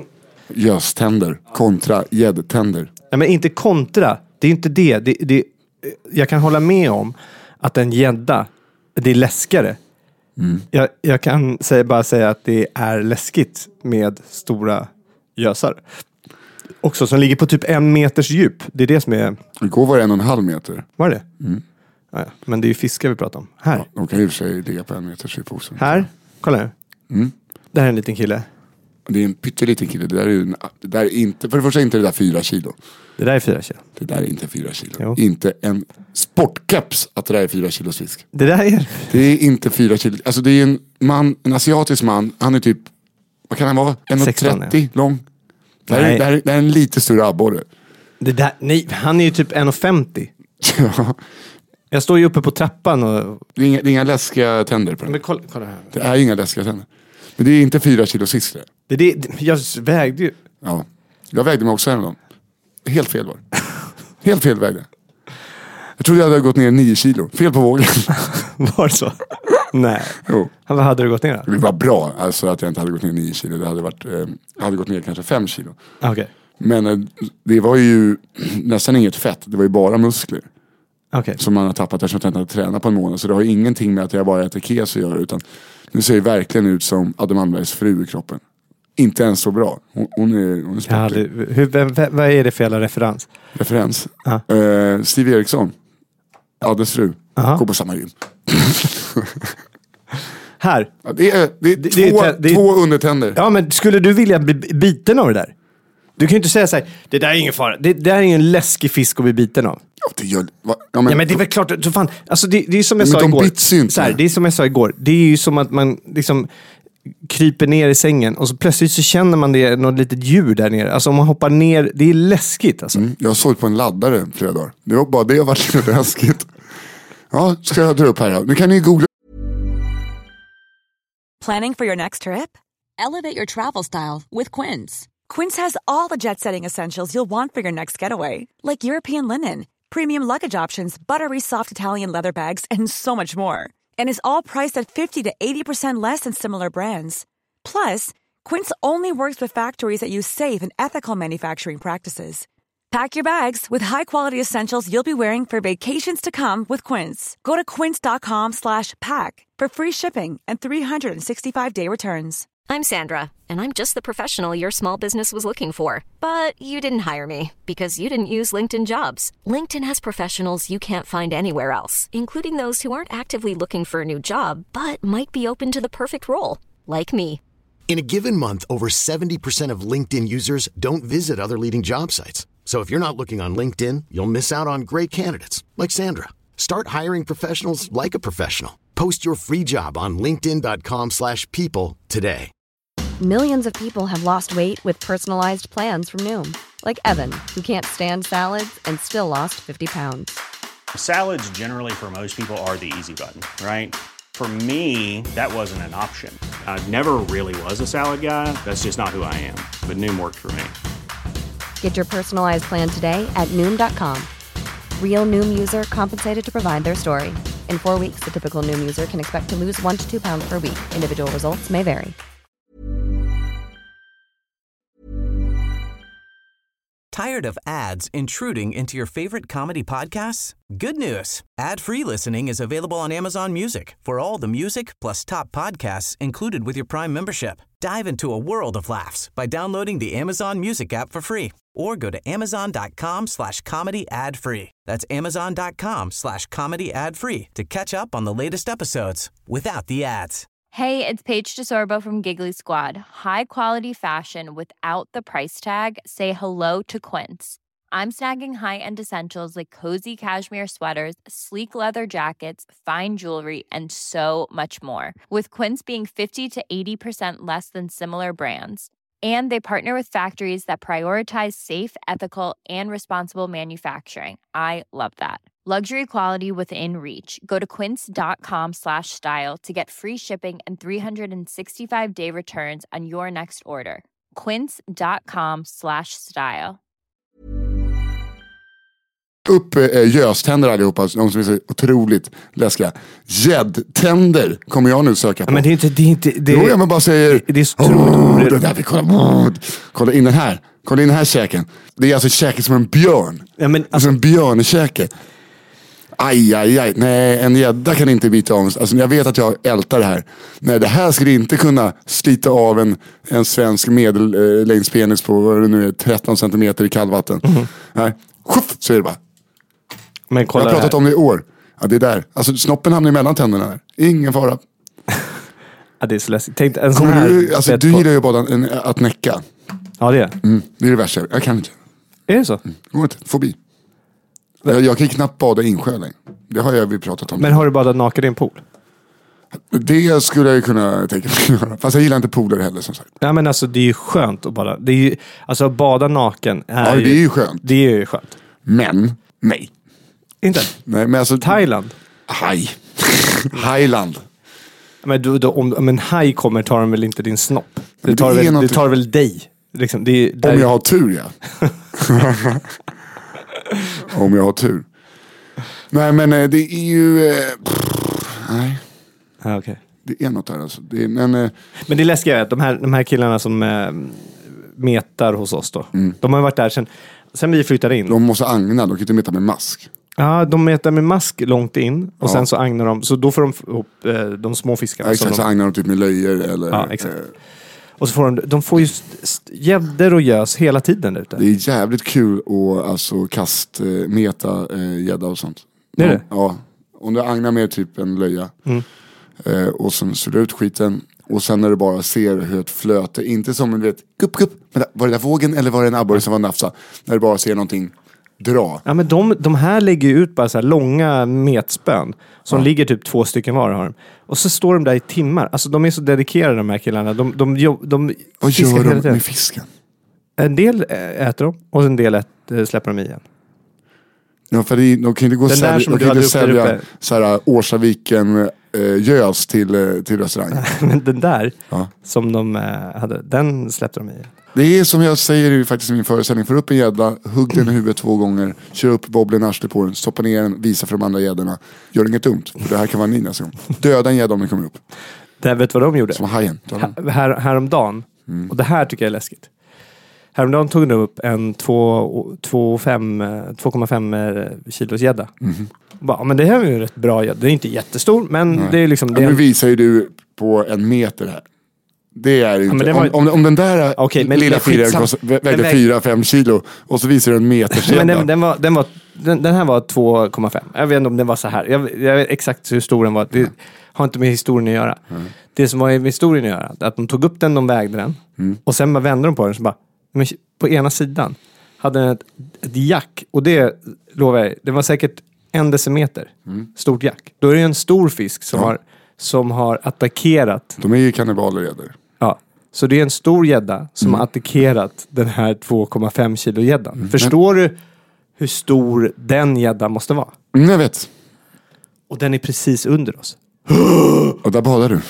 Göständer kontra gäddtänder. Nej, men inte kontra. Det är inte det. det, det jag kan hålla med om att en gädda, det är läskigare. Mm. Jag, jag kan säga, bara säga att det är läskigt med stora gösar. Också som ligger på typ en meters djup. Det är det som är... Igår var det en och en halv meter. Var det? Mm. Ja, men det är ju fiskar vi pratar om. Här. Ja, de kan ju för sig ligga på en meters djup också. Här, kolla nu. Mm. Det här är en liten kille. Det är en pytteliten kille. Det där är, en, det där är inte, för det första är inte det där fyra kilo. Det där är fyra kilo. Det där är inte fyra kilo. Jo. Inte en sportcaps att det där är fyra kilos fisk. Det där är... Det är inte fyra kilo. Alltså det är en man, en asiatisk man. Han är typ, vad kan han vara? en trettio ja. lång. Det här, är, det, här är, det här är en lite större abborre. Det där, nej, han är ju typ en femtio. Ja. Jag står ju uppe på trappan och... Det är inga, det är inga läskiga tänder på den. Men kolla, kolla här. Det är inga läskiga tänder. Men det är inte fyra kilo fisk det. Det, det, jag vägde ju... Ja. Jag vägde mig också en gång. Helt fel var det. Helt fel vägde. Jag trodde jag hade gått ner nio kilo. Fel på vågen. Var det så? Nej. Jo. Vad hade du gått ner då? Det var bra alltså att jag inte hade gått ner nio kilo. Det hade varit, eh, jag hade gått ner kanske fem kilo. Okej. Okay. Men eh, det var ju nästan inget fett. Det var ju bara muskler. Okay. Som man har tappat eftersom jag inte hade tränat på en månad. Så det har ju ingenting med att jag bara äter keso att göra. Utan nu ser det verkligen ut som Adam Malmbergs fru i kroppen. Inte ens så bra. Hon, hon är, hon är sportig. Ja, hur, vem, vem, vad är det för jävla referens? Referens? Uh, Steve Eriksson. Addes fru. Uh-huh. Går på samma gym. Här. Ja, det är, det är, det, två, det är, det är två undertänder. Ja, men skulle du vilja bli biten av det där? Du kan ju inte säga så här, det där är ingen fara. Det, det där är ingen läskig fisk att bli biten av. Ja, det gör... Va? Ja, men, ja, men det är väl klart, så fan, alltså det, det är som jag men sa igår. Så här, det är som jag sa igår. Det är ju som att man liksom kryper ner i sängen och så plötsligt så känner man det något litet djur där nere. Alltså om man hoppar ner, det är läskigt alltså. Mm, jag såg på en laddare flera dagar. Det var bara det har varit lite läskigt. Ja, ska jag dra upp här då. Nu kan ni googla. Planning for your next trip? Elevate your travel style with Quince. Quince has all the jet-setting essentials you'll want for your next getaway. Like European linen, premium luggage options, buttery soft Italian leather bags, and so much more. And is all priced at fifty to eighty percent less than similar brands. Plus, Quince only works with factories that use safe and ethical manufacturing practices. Pack your bags with high-quality essentials you'll be wearing for vacations to come with Quince. Go to quince.com slash pack for free shipping and three sixty-five day returns. I'm Sandra, and I'm just the professional your small business was looking for. But you didn't hire me because you didn't use LinkedIn Jobs. LinkedIn has professionals you can't find anywhere else, including those who aren't actively looking for a new job, but might be open to the perfect role, like me. In a given month, over seventy percent of LinkedIn users don't visit other leading job sites. So if you're not looking on LinkedIn, you'll miss out on great candidates, like Sandra. Start hiring professionals like a professional. Post your free job on linkedin.com slash people today. Millions of people have lost weight with personalized plans from Noom. Like Evan, who can't stand salads and still lost fifty pounds. Salads generally for most people are the easy button, right? For me, that wasn't an option. I never really was a salad guy. That's just not who I am. But Noom worked for me. Get your personalized plan today at Noom dot com. Real Noom user compensated to provide their story. In four weeks, the typical Noom user can expect to lose one to two pounds per week. Individual results may vary. Tired of ads intruding into your favorite comedy podcasts? Good news. Ad-free listening is available on Amazon Music for all the music plus top podcasts included with your Prime membership. Dive into a world of laughs by downloading the Amazon Music app for free or go to amazon.com slash comedy ad free. That's amazon.com slash comedy ad free to catch up on the latest episodes without the ads. Hey, it's Paige DeSorbo from Giggly Squad. High quality fashion without the price tag. Say hello to Quince. I'm snagging high-end essentials like cozy cashmere sweaters, sleek leather jackets, fine jewelry, and so much more. With Quince being fifty to eighty percent less than similar brands. And they partner with factories that prioritize safe, ethical, and responsible manufacturing. I love that. Luxury quality within reach. Go to quince.com slash style to get free shipping and three sixty-five day returns on your next order. Quince.com slash style. Upp äh, göständer allihopa, de som är så otroligt läskiga. Gäddtänder kommer jag nu söka på. Men det är inte... Det är inte det jo, jag bara säger... Det är så otroligt oh, det där vi kollar, kolla in den här. Kolla in den här käken. Det är alltså käken som en björn. Ja, men, alltså, som en björnkäke. Aj, aj, aj. Nej, en gädda kan inte bita av. Alltså, jag vet att jag ältar det här. Nej, det här skulle inte kunna slita av en, en svensk medellängdspenis på vad det nu är, tretton centimeter i kallvatten. Mm-hmm. Nej, Schuff, så är det bara. Men kolla, jag har pratat om det i år. Ja, det är där. Alltså, snoppen hamnar mellan tänderna där. Ingen fara. Ja, det är så läskigt. Tänk en sån här du, alltså, du gillar ju bara en, att näcka. Ja, det är. Mm, det är det värsta. Jag kan inte. Är det så? Mm, går inte. Fobi. Jag, jag kan ju knappt bada i insjö längre. Det har jag vi pratat om. Men har du badat naken i en pool? Det skulle jag ju kunna tänka mig att göra. Fast jag gillar inte pooler heller, som sagt. Ja, men alltså det är ju skönt att bada. Det är ju, alltså bada naken är ja, det är ju skönt. Det är ju skönt. Men, nej. Inte? Nej, men alltså... Thailand? Haj. Highland. Men du, då, om, om en haj kommer tar de väl inte din snopp? Det tar, det väl, det tar väl dig? Liksom, det är, där... Om jag har tur, ja. Om jag har tur. Nej, men det är ju... Eh, pff, nej. Ah, okay. Det är något där alltså. Det är, men, eh... men det läskiga är att de här, de här killarna som eh, metar hos oss då. Mm. De har varit där sen, sen vi flyttade in. De måste agna, de kan inte meta med mask. Ja, de metar med mask långt in. Och ja. Sen så agnar de. Så då får de upp eh, de små fiskarna. Ja, exakt, de... så agnar de typ med löjer eller... Ja, exakt. Eh... Och så får de, de får ju gäddor och gös hela tiden ute. Det är jävligt kul att alltså, kast, eh, meta eh, gädda och sånt. Det är det? Ja. Om du agnar med typ en löja. Mm. Eh, och sen så du ut skiten. Och sen när du bara ser hur ett flöte, inte som en vet, gupp, gupp. Men var det där vågen eller var det en abborre som var nafsa? När du bara ser någonting dra. Ja, men de, de här lägger ju ut bara så här långa metspön. Som ja. Ligger typ två stycken var har de. Och så står de där i timmar. Alltså de är så dedikerade, de här killarna. De, de, de, de Vad gör de med fisken? En del äter de och en del äter, släpper de igen. Ja, för det, de kan inte gå och sälja, de kan inte sälja så här, Årsaviken äh, gös till, till restaurang. Men den där ja. Som de äh, hade, den släppte de igen. Det är som jag säger ju faktiskt i min föreställning. Får upp en gädda, hugg den i huvudet två gånger, kör upp wobblen arslet på den, stoppa ner den, visa för de andra gäddorna. Gör inget dumt, för det här kan vara ni nästa gång. Döda en gädda om den kommer upp. Det vet vad de gjorde? Som hajen. Här, här, häromdagen, mm. och det här tycker jag är läskigt. Häromdagen tog de upp en två komma fem kilos gädda. Mm. Bara, men det här är ju rätt bra gädda. Det är inte jättestor, men Nej. Det är liksom... Det ja, är nu visar ju du på en meter här. Det är ju inte... Ja, var... om, om, om den där okay, men lilla firen vägde väg... fyra fem kilo och så visar du en meter men den, den, var, den, var, den, den här var två komma fem. Jag vet inte om den var så här. Jag, jag vet exakt hur stor den var. Det har inte med historien att göra. Mm. Det som var med historien att göra att de tog upp den, de vägde den. Mm. Och sen vände de på den så bara... Men på ena sidan hade den ett, ett jack. Och det, lovar jag, det var säkert en decimeter. Mm. Stort jack. Då är det en stor fisk som, ja. har, som har attackerat. De är ju kannibaler gäddor. Ja, så det är en stor gädda som mm. har attackerat den här två komma fem kilo gäddan. Mm. Förstår du hur stor den gäddan måste vara? Mm, jag vet. Och den är precis under oss. Och där badar du.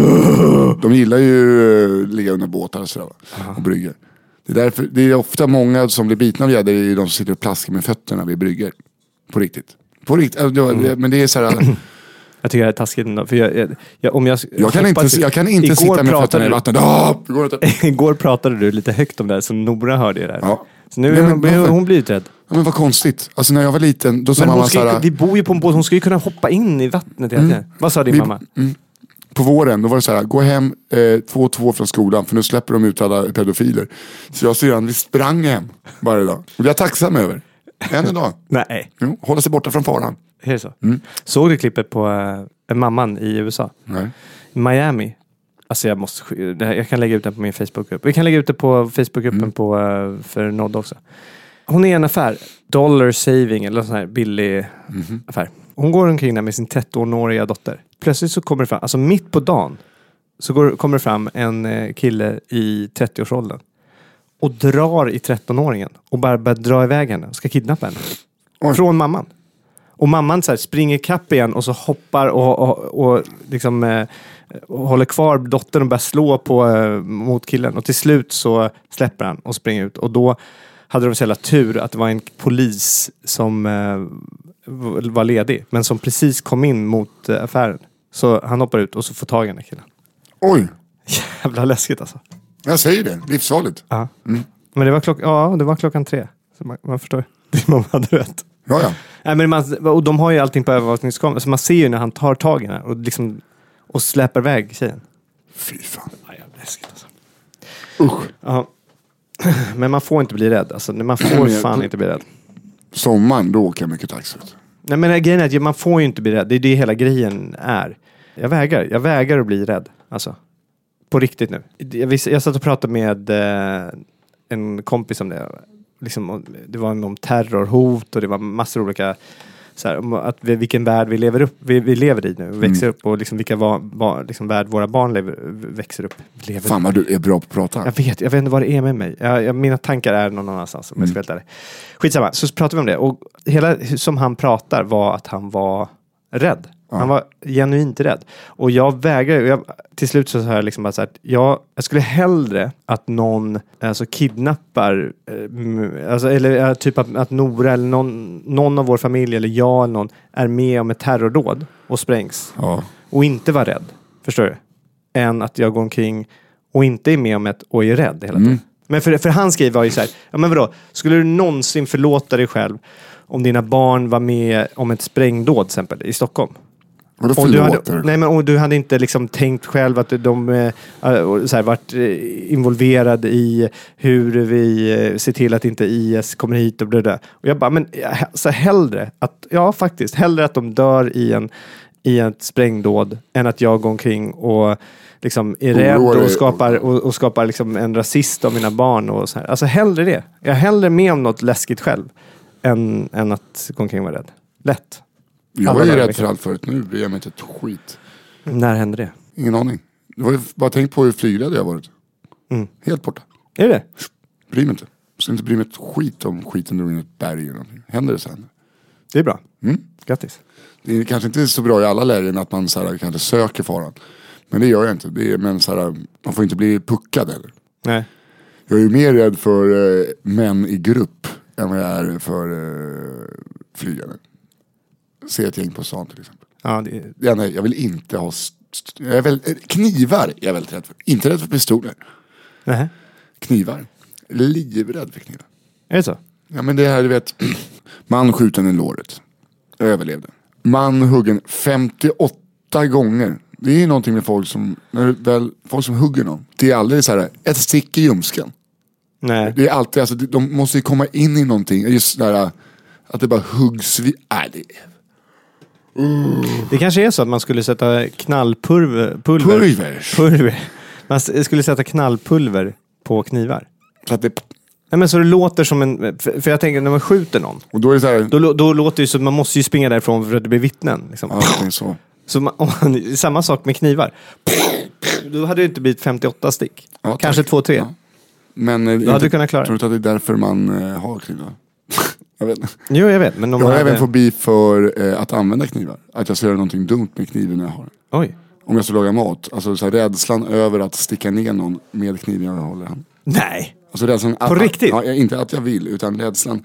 De gillar ju att ligga under båtar och sådär, och brygger. Det är, därför, det är ofta många som blir bitna av gäddor, är de som sitter och plaskar med fötterna vid brygger. På riktigt. På riktigt. Mm. Men det är så här... Jag tycker det är taskigt ändå. För jag, jag, jag, om jag, jag, kan inte, jag kan inte sitta med fötterna i vattnet. Oh, igår pratade du lite högt om det här, så Nora hörde det där. Ja. Så nu Nej, men hon, varför? hon blir rädd. Ja, men vad konstigt. Alltså när jag var liten, då sa Men mamma hon ska, såhär... vi bor ju på en båt, hon ska ju kunna hoppa in i vattnet hela tiden. Vad sa din vi, mamma? Mm, på våren, då var det så här: gå hem eh, två och två från skolan, för nu släpper de ut alla pedofiler. Så jag och syrran, vi sprang hem varje dag. Och det är jag tacksam över. Än idag. Nej. Jo, hålla sig borta från faran. Är det så? Mm. Såg du klippet på äh, mamman i U S A? Nej. Miami. Alltså jag måste, jag kan lägga ut den på min Facebookgrupp. Vi kan lägga ut det på Facebookgruppen mm. på, uh, för Nod också. Hon är i en affär. Dollar saving eller sån här billig mm-hmm. affär. Hon går omkring där med sin trettonåriga dotter. Plötsligt så kommer det fram, alltså mitt på dagen, så går, kommer det fram en kille i trettioårsåldern. Och drar i trettonåringen. Och bara börjar dra iväg henne. Och ska kidnappa henne. Oj. Från mamman. Och mamman så här springer kapp igen och så hoppar och, och, och liksom eh, och håller kvar dottern och börjar slå på, eh, mot killen. Och till slut så släpper han och springer ut. Och då hade de så jävla tur att det var en polis som eh, var ledig. Men som precis kom in mot eh, affären. Så han hoppar ut och så får tag i den här killen. Oj! Jävla läskigt alltså. Jag säger det, livsfarligt. Ja. Mm. Men det var, klock- ja, det var klockan tre. Så man, man förstår. Din mamma hade rätt. Ja, ja. Nej, men man, och de har ju allting på övervakningskameran. Så man ser ju när han tar tag i den här och, liksom, och släpper iväg tjejen. Fy fan. Ja, jävla läskigt alltså. Usch. Ja. Men man får inte bli rädd. Alltså, man får jag, fan inte bli rädd. Sommaren, då åker jag mycket taxi. Nej, men grejen är att man får ju inte bli rädd. Det är det hela grejen är. Jag vägrar. Jag vägrar att bli rädd. Alltså. På riktigt nu. Jag, jag satt och pratade med eh, en kompis om det. Liksom, det var om terrorhot och det var massor av olika så här, om att vi, vilken värld vi lever upp vi, vi lever i nu och växer mm. upp och liksom vilka va, va, liksom värld våra barn lever, växer upp lever. Fan vad du är bra på att prata. Jag vet, jag vet inte vad det är med mig. Jag, jag, mina tankar är någon annanstans om jag ska veta det. Skitsamma, så pratade vi om det och hela som han pratar var att han var rädd. Ja. Han var genuint rädd. Och jag vägrade. Jag, till slut så sa jag liksom bara så här, jag, jag skulle hellre att någon alltså, kidnappar eh, alltså, eller typ att, att Nora eller någon, någon av vår familj eller jag eller någon är med om ett terrordåd och sprängs. Ja. Och inte vara rädd. Förstår du? Än att jag går omkring och inte är med om ett och är rädd hela tiden. Mm. Men för, för hans grej var ju så här, ja men vadå, skulle du någonsin förlåta dig själv om dina barn var med om ett sprängdåd till exempel i Stockholm? Och och du hade, nej men och du hade inte liksom tänkt själv att de äh, så här, varit involverad i hur vi äh, ser till att inte I S kommer hit och det. Och jag bara, men så hellre att, ja faktiskt, hellre att de dör i en i ett sprängdåd än att jag går omkring och liksom är rädd och skapar, och, och skapar liksom en rasist av mina barn och så här. Alltså hellre det. Jag är hellre med om något läskigt själv än, än att gå omkring och vara rädd. Lätt. Jag var ju rädd för allt förut. Nu bryr jag mig inte ett skit. När hände det? Ingen aning. Det var ju bara tänkt på hur flygrädd jag varit. Mm. Helt borta. Är det? Bryr mig inte. Jag ska inte bry mig ett skit om skiten drog in ett berg eller någonting. Händer det sen? Det är bra. Mm. Grattis. Det är kanske inte så bra i alla lägen att man så här, kanske söker faran. Men det gör jag inte. Det är, men så här, man får inte bli puckad eller. Nej. Jag är ju mer rädd för eh, män i grupp än vad jag är för eh, flygare. Se ett gäng på stan till exempel. Ja, det... Ja, nej, jag vill inte ha st- jag är väl, knivar är jag väldigt rädd för. Inte rädd för pistoler. Nej. Knivar. Livrädd för knivar. Är det så? Ja men det här du vet. Man skjuten i låret. Överlevde. Man huggen femtioåtta gånger. Det är någonting med folk som när väl, folk som hugger någon. Det är aldrig så här ett stick i ljumsken. Nej. Det är alltid alltså, de måste ju komma in i någonting. Just där att det bara huggs vid. Nej, det är... Mm. Det kanske är så att man skulle sätta knallpulver pulver, pulver. pulver. Man skulle sätta knallpulver på knivar. Så att det... Nej, men så det låter som en... För, för jag tänker när man skjuter någon. Och då är det så här... Då, då låter det ju så att man måste ju springa därifrån för att det blir vittnen. Liksom. Ja, det är så. Så man, om man, samma sak med knivar. Då hade det inte blivit femtioåtta stick. Ja, kanske två, tre. Ja. Men då inte, hade du kunnat klara det. Tror du att det är därför man äh, har knivar? Jag vet. Jo, jag vet. Men jag har hade... även fobi för äh, att använda knivar. Att jag ska göra någonting dumt med kniven jag har. Oj. Om jag ska laga mat. Alltså så här, rädslan över att sticka ner någon med kniven jag håller hand. Nej. Alltså rädslan att, på riktigt? Ja, inte att jag vill, utan rädslan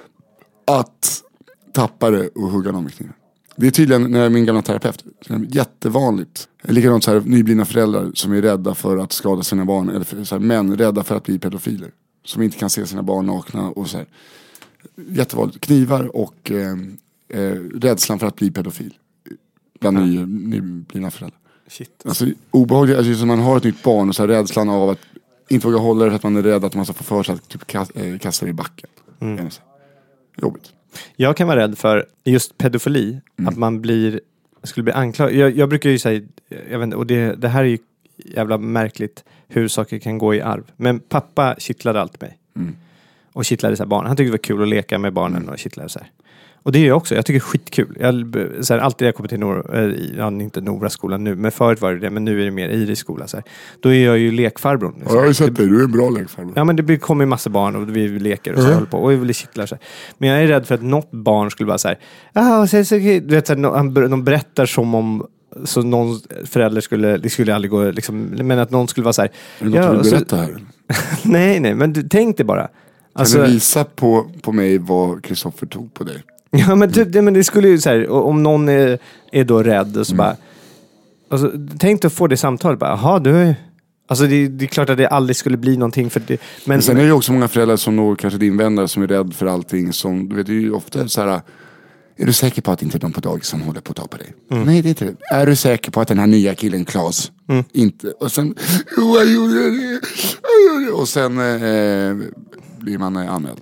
att tappa det och hugga någon med kniven. Det är tydligen när min gamla terapeut. Jättevanligt. Likadant så här nyblivna föräldrar som är rädda för att skada sina barn. Eller för, så här, män rädda för att bli pedofiler. som inte kan se sina barn nakna och så här. Jättevanligt. Knivar och eh, eh, rädslan för att bli pedofil bland ja. ny, nyblivna föräldrar. Shit. Alltså obehagligt, alltså, som man har ett nytt barn och så här, rädslan av att inte våga hålla det för att man är rädd att man ska få för sig att typ kasta det i backen. Mm. Jobbigt. Jag kan vara rädd för just pedofili, mm. att man blir skulle bli anklagad. Jag, jag brukar ju säga, jag vet inte, och det, det här är ju jävla märkligt hur saker kan gå i arv. Men pappa kittlade allt mig. Mm. Och kittlade så här barn. Han tyckte det var kul att leka med barnen mm. och kittlade så här. Och det är jag också. Jag tycker det är skitkul. Jag, så här, alltid jag kommer till Nora, ja, inte Nora skolan nu, men förut var det det, men nu är det mer Iris skola så här. Då är jag ju lekfarbror. Liksom. Ja, jag har ju sett det. Du är en bra lekfarbror. Ja, men det kommer ju massa barn och vi leker och så mm. håller på och vi vill kittla så här. Men jag är rädd för att något barn skulle vara så här, ja, så, så, du vet, så här, de berättar som om så någon förälder skulle, det skulle aldrig gå liksom, men att någon skulle vara så här. Är det något ja, du berättar här? nej, nej, men du, tänk dig bara. Alltså, kan du visa på, på mig vad Kristoffer tog på dig? Ja, men, typ, det, men det skulle ju så här, om någon är, är då rädd och så mm. bara, alltså, tänk dig att få det samtalet bara, jaha, du är, alltså det, det är klart att det aldrig skulle bli någonting för det. Men, men sen är det ju också många föräldrar som når kanske din vänner som är rädd för allting som, du vet, det är ju ofta så här, är du säker på att inte de på dag som håller på att ta på dig? Mm. Nej, det är inte det. Är du säker på att den här nya killen Claes mm. inte, och sen jo, jag gjorde det, jag gjorde det. Och sen eh, blir man eh, anmäld.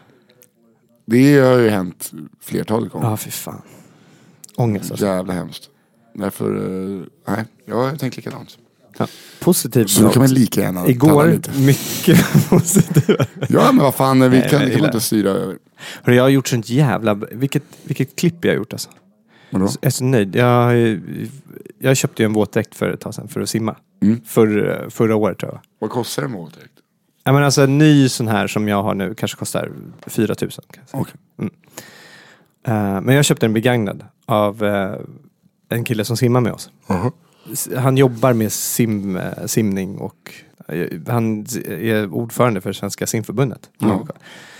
Det har ju hänt flertalet gånger. Ja, fy fan. Ångest alltså. Jävla hemskt. Därför, uh, nej, jag tänkte likadant. Ja, positivt. Så då kan man lika gärna igår mycket positivt. Ja, men vad fan, vi nej, kan, nej, kan inte styra över. Hörru, jag har gjort sånt jävla, vilket, vilket klipp jag har gjort alltså. Vadå? Jag är så nöjd. Jag, jag köpte ju en våtdräkt för ett tag sedan för att simma. Mm. För, förra året tror jag. Vad kostar en våtdräkt? Ja, men alltså en ny sån här som jag har nu kanske kostar fyra tusen. Okay. Mm. Uh, men jag köpte en begagnad av uh, en kille som simmar med oss. Uh-huh. Han jobbar med sim, uh, simning och uh, han är ordförande för Svenska simförbundet. Uh-huh.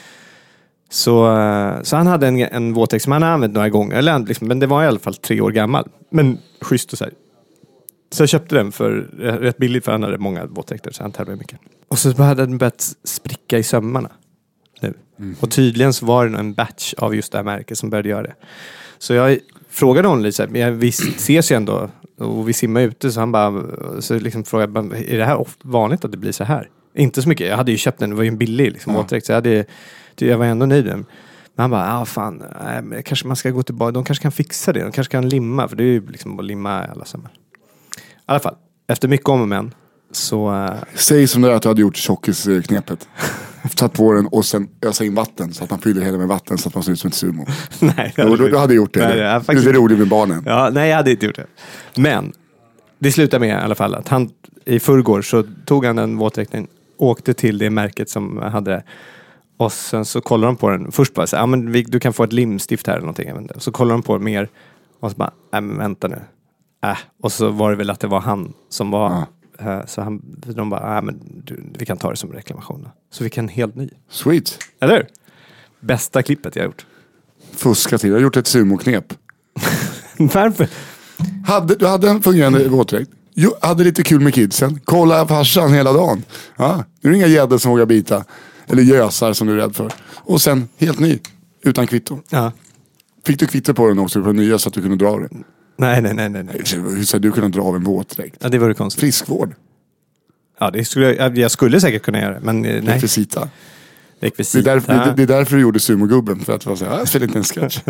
Så, uh, så han hade en, en våtdräkt som han har använt några gånger. Eller, liksom, men det var i alla fall tre år gammal. Men schysst och så här. Så jag köpte den för rätt billigt för han hade många våtdräkter så han tävlade mycket. Och så hade den börjat spricka i sömmarna nu. Mm. Och tydligen så var det en batch av just det här märket som började göra det. Så jag frågade honom lite så här, men vi ses ju ändå och vi simmar ute så han bara så liksom frågade, är det här vanligt att det blir så här? Inte så mycket, jag hade ju köpt den, det var ju en billig liksom, ja. våtdräkt så jag, hade, jag var ändå nöjd med den. Men han bara, ja ah, fan, nej, kanske man ska gå tillbaka, de kanske kan fixa det, de kanske kan limma, för det är ju liksom att limma i alla sömmar. I alla fall, efter mycket om och men så... Uh... Säg som det är att du hade gjort tjockisknepet. Tatt på den och sen ösa in vatten så att man fyller hela med vatten så att man ser ut som ett sumo. Nej, jo, du, du hade gjort det. Nej, det är faktiskt... Du är rolig med barnen. Ja, nej, jag hade inte gjort det. Men det slutade med i alla fall att han i förrgår så tog han den våtdräkten, åkte till det märket som hade det. Och sen så kollar de på den. Först bara så ja, men vi, du kan få ett limstift här eller någonting. Jag vet inte. Så kollar de på det mer och så bara, nej men vänta nu. Äh. Och så var det väl att det var han som var... Ja. Så han, de bara, ah, men du, vi kan ta det som reklamation. Så vi kan helt ny. Sweet. Eller? Bästa klippet jag har gjort. Fuska till, jag har gjort ett sumoknep. Varför? Hade, du hade en fungerande våtdräkt. Jo, hade lite kul med kidsen. Kolla farsan hela dagen. Ja, nu är det inga gäddor som vågar bita. Eller gösar som du är rädd för. Och sen helt ny. Utan kvitto. Ja. Fick du kvitto på den också på nya så att du kunde dra den? Nej, nej, nej, nej. nej. Hur ska du kunna dra av en våtdräkt? Ja, det var det konstigt. Friskvård. Ja, det skulle jag, jag skulle säkert kunna göra det, men nej. Rekvisita. Rekvisita. Det är, därför, det, det är därför du gjorde sumogubben, för att vara så här, jag spelar inte en sketch.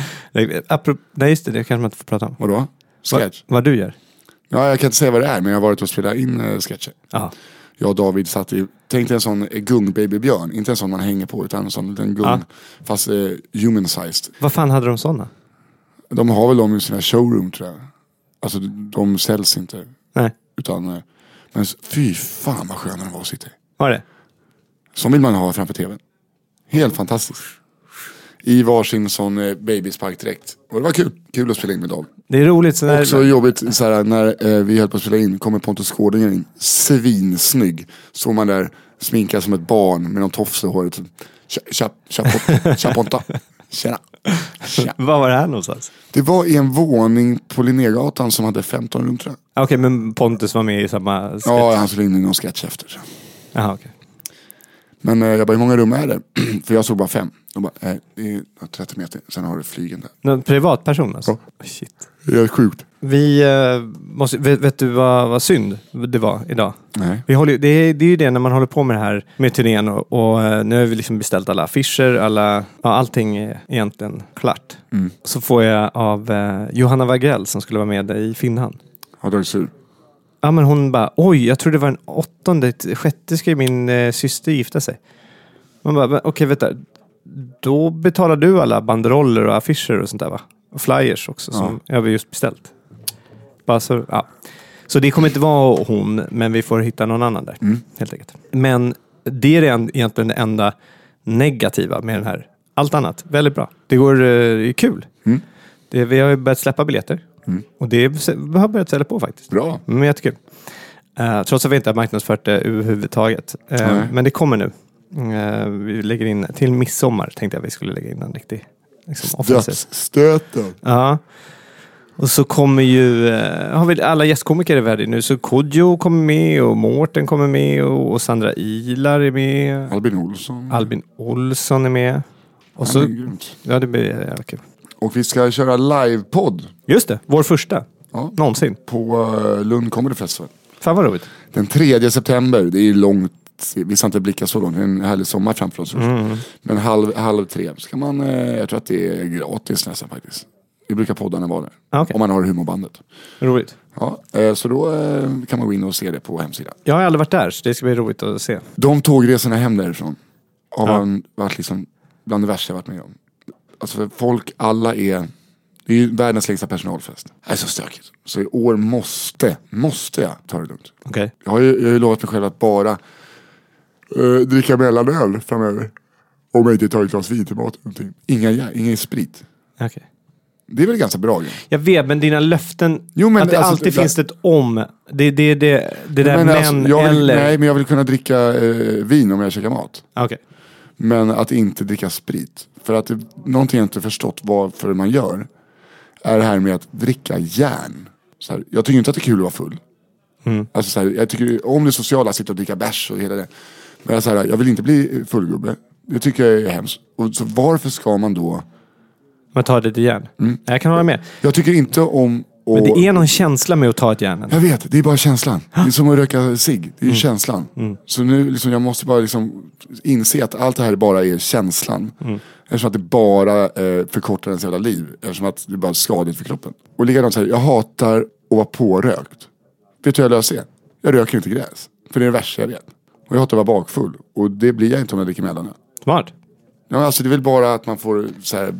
Nej, just det, det kanske man inte får prata om. Vadå? Sketch? Vad, vad du gör? Ja, jag kan inte säga vad det är, men jag har varit och spelat in uh, sketcher. Aha. Jag och David satt i, tänkte en sån gung-babybjörn, inte en sån man hänger på, utan en sån liten gung, ah. fast uh, human-sized. Vad fan hade de såna? De har väl dem i sina showroom, tror jag. Alltså, de säljs inte. Nej. Utan, men fy fan vad sköna de var att sitta i. Var det? Som vill man ha framför tvn. Helt fantastiskt. I varsin sån eh, babyspark direkt. Och det var kul. Kul att spela in med David. Det är roligt. Så också det... jobbigt såhär, när eh, vi höll på att spela in. Kommer Pontus Skårdingen in. Svinsnygg. Så man där sminkar som ett barn med någon tofs i håret. Chaponta. Tjena. Ja. Vad var det här någonstans? Det var i en våning på Linnégatan som hade femton rum, tror jag. Okej, okay, men Pontus var med i samma sketch? Ja, han skulle in i någon sketch efter. Jaha, okej. Okay. Men eh, jag bara, hur många rum är det? För jag såg bara fem. De bara, eh, det är trettio meter, sen har du flygen där. Någon privatperson alltså? Ja. Shit. Det är sjukt. Vi eh, måste, vet, vet du vad, vad synd det var idag? Nej. Vi håller, det, är, det är ju det när man håller på med det här med turnén och, och eh, nu har vi liksom beställt alla affischer, alla, ja, allting är egentligen klart. Mm. Så får jag av eh, Johanna Wagrell som skulle vara med i Finnhamn. Har du sur? Ja, men hon bara, oj, jag tror det var en åttonde, sjätte ska ju min eh, syster gifta sig. Man bara, okej, okay, vänta. Då betalar du alla banderoller och affischer och sånt där, va? Och flyers också, ja. Som jag har just beställt. Bara så, ja. Så det kommer inte vara hon, men vi får hitta någon annan där, mm. helt enkelt. Men det är egentligen det enda negativa med den här. Allt annat, väldigt bra. Det går eh, kul. Mm. Det, vi har ju börjat släppa biljetter. Mm. Och det har börjat sälja på faktiskt. Bra. Men jättekul. Uh, trots att vi inte har marknadsfört det överhuvudtaget. Uh, mm. Men det kommer nu. Uh, vi lägger in till midsommar, tänkte jag vi skulle lägga in en riktig liksom, offensiv. Stöten. Ja. Och så kommer ju uh, har vi alla gästkomiker i världen nu. Så Kodjo kommer med och Mårten kommer med och, och Sandra Ilar är med. Albin Olsson. Albin Olsson är med. Och så, ja, det blir jävla kul. Och vi ska köra livepodd. Just det, vår första. Ja. Någonsin. På uh, Lund Comedy Festival. Fan vad roligt. Den tredje september, det är långt. Vi ska inte blicka så långt, det är en härlig sommar framför oss. Mm. Men halv, halv tre ska man, uh, jag tror att det är gratis nästan faktiskt. Vi brukar poddarna vara där. Ah, okay. Om man har humorbandet. Roligt. Ja, uh, så då uh, kan man gå in och se det på hemsidan. Jag har aldrig varit där, så det ska bli roligt att se. De tågresorna hem därifrån har ja. man varit liksom bland det värsta jag varit med om. Alltså för folk, alla är... Det är ju världens längsta personalfest. Det är så stökigt. Så i år måste, måste jag ta det lugnt. Okay. Jag har ju, jag har ju lovat mig själv att bara uh, dricka mellanöl framöver. Om jag inte tar ett glas vin till maten. Inga, ingen sprit. Okay. Det är väl ganska bra grej. Jag vet, men dina löften... Jo, men att det alltså, alltid det, finns ett om. Det, det, det, det där men, men alltså, jag vill, eller... Nej, men jag vill kunna dricka uh, vin om jag käkar mat. Okay. Men att inte dricka sprit. För att det, någonting jag inte förstått varför man gör är det här med att dricka järn. Så här, jag tycker inte att det är kul att vara full. Mm. Alltså så här, jag tycker om det sociala, sitta och dricka bärs och hela det. Men jag, så här, jag vill inte bli fullgubbe. Det tycker jag är hemskt. Och så varför ska man då... Man tar det till järn. Mm. Jag kan hålla med. Jag tycker inte om... Och... Men det är någon känsla med att ta ett järn. Jag vet, det är bara känslan. Det är som att röka cigg. Det är mm. känslan. Mm. Så nu liksom, jag måste bara liksom inse att allt det här bara är känslan. Mm. Eftersom att det bara eh, förkortar ens jävla liv. Eftersom att det är bara skadligt för kroppen. Och likadant så här, jag hatar att vara pårökt. Vet du hur jag löser det? Jag röker inte gräs. För det är det värsta jag vet. Och jag hatar att vara bakfull. Och det blir jag inte om jag dricker mellanöl. Smart. Ja, alltså det är väl bara att man får så här...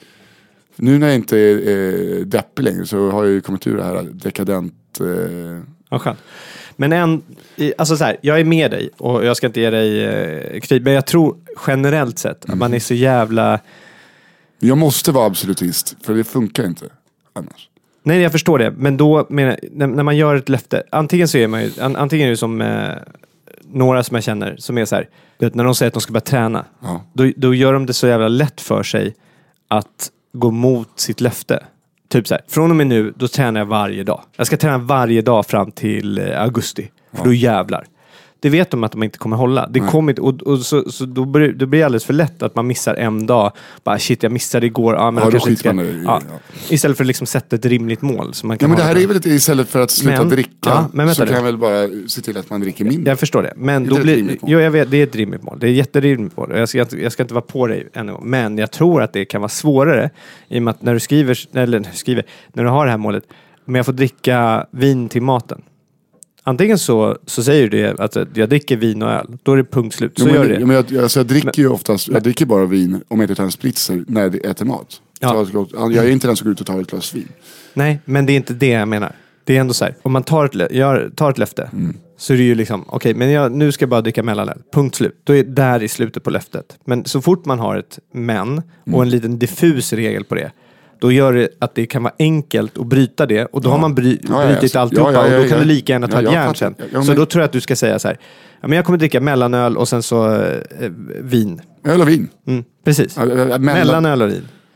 Nu när jag inte är eh, deppig längre så har jag ju kommit ur det här dekadent... Eh... Ja, skönt. Men en, alltså så här, jag är med dig och jag ska inte ge dig eh, kritik, men jag tror generellt sett att mm. man är så jävla... Jag måste vara absolutist, för det funkar inte annars. Nej, jag förstår det, men då menar, när, när man gör ett löfte, antingen så är man ju, an, antingen är det som eh, några som jag känner som är så här, vet, när de säger att de ska börja träna, ja. då, då gör de det så jävla lätt för sig att gå mot sitt löfte. Typ så här, från och med nu, då tränar jag varje dag. Jag ska träna varje dag fram till eh, augusti. För ja. Då jävlar. Det vet de att de inte kommer hålla. Det kommer, och, och så, så då, blir, då blir det alldeles för lätt att man missar en dag. Bara shit, jag missade igår. Ja, men ja, kanske inte ska, ja. Ja. Istället för att liksom sätta ett rimligt mål. Så man kan ja, men det här är väl istället för att sluta men, dricka. Ja, men så det. kan jag väl bara se till att man dricker mindre. Jag förstår det. Men det då blir, jo, jag vet, det är ett rimligt mål. Det är ett jätterimligt mål. Jag ska, jag ska inte vara på dig ännu. Men jag tror att det kan vara svårare. I och med att när du skriver, eller skriver, när du har det här målet. Men jag får dricka vin till maten. Antingen så, så säger du det att jag dricker vin och öl. Då är det punkt slut. Så jo, men, gör det. Ja, men jag, alltså, jag dricker men, ju oftast, jag dricker bara vin om jag inte tar en spritzer när jag äter mat. Ja. Så jag, jag är inte den som går ut och tar ett glas vin. Nej, men det är inte det jag menar. Det är ändå så här, om man tar ett, gör, tar ett löfte mm. så är det ju liksom, okej, okay, men jag, nu ska jag bara dricka mellanöl. Punkt slut. Då är det där i slutet på löftet. Men så fort man har ett men och mm. en liten diffus regel på det, då gör det att det kan vara enkelt att bryta det. Och då ja. har man bry- ja, ja, brutit ja, alltihopa. Ja, ja, ja, och då kan ja, du lika gärna ta ja, ett järn sen. Ja, ja, så men... då tror jag att du ska säga så här. Ja, men jag kommer dricka mellanöl och sen så eh, vin. Öl och vin. Mm, precis. Ja, mellan... Mellanöl och vin.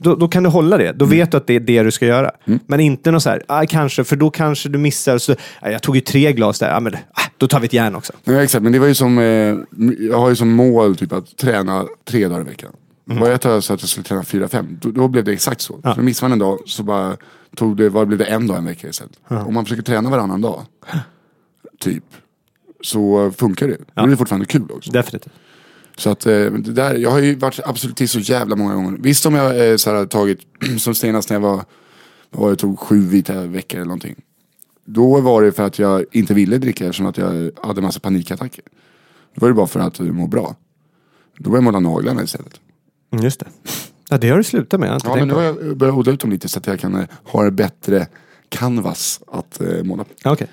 då, då kan du hålla det. Då mm. vet du att det är det du ska göra. Mm. Men inte något så här, ah, kanske, för då kanske du missar. Så, ah, jag tog ju tre glas där, ah, men, ah, då tar vi ett järn också. Ja, exakt, men det var ju som, eh, jag har ju som mål typ att träna tre dagar i veckan. Mm. Var jag tar så att jag skulle träna fyra, fem, då, då blev det exakt så. Ja. Så missade man en dag, så bara tog det, vad blev det en dag en vecka istället. Ja. Om man försöker träna varannan dag, typ, så funkar det. Ja. Då är det fortfarande kul också. Definitivt. Så att det där, jag har ju varit absolutist så jävla många gånger. Visst om jag eh, så här, tagit, som senast när jag var, var jag tog sju vita veckor eller någonting. Då var det för att jag inte ville dricka eftersom att jag hade massa panikattacker. Då var det bara för att må bra. Då var jag måla naglarna istället. Just det. Ja, det har du slutat med. Ja, men nu har jag börjat odla ut dem lite så att jag kan eh, ha en bättre canvas att eh, måla på. Okej. Okay.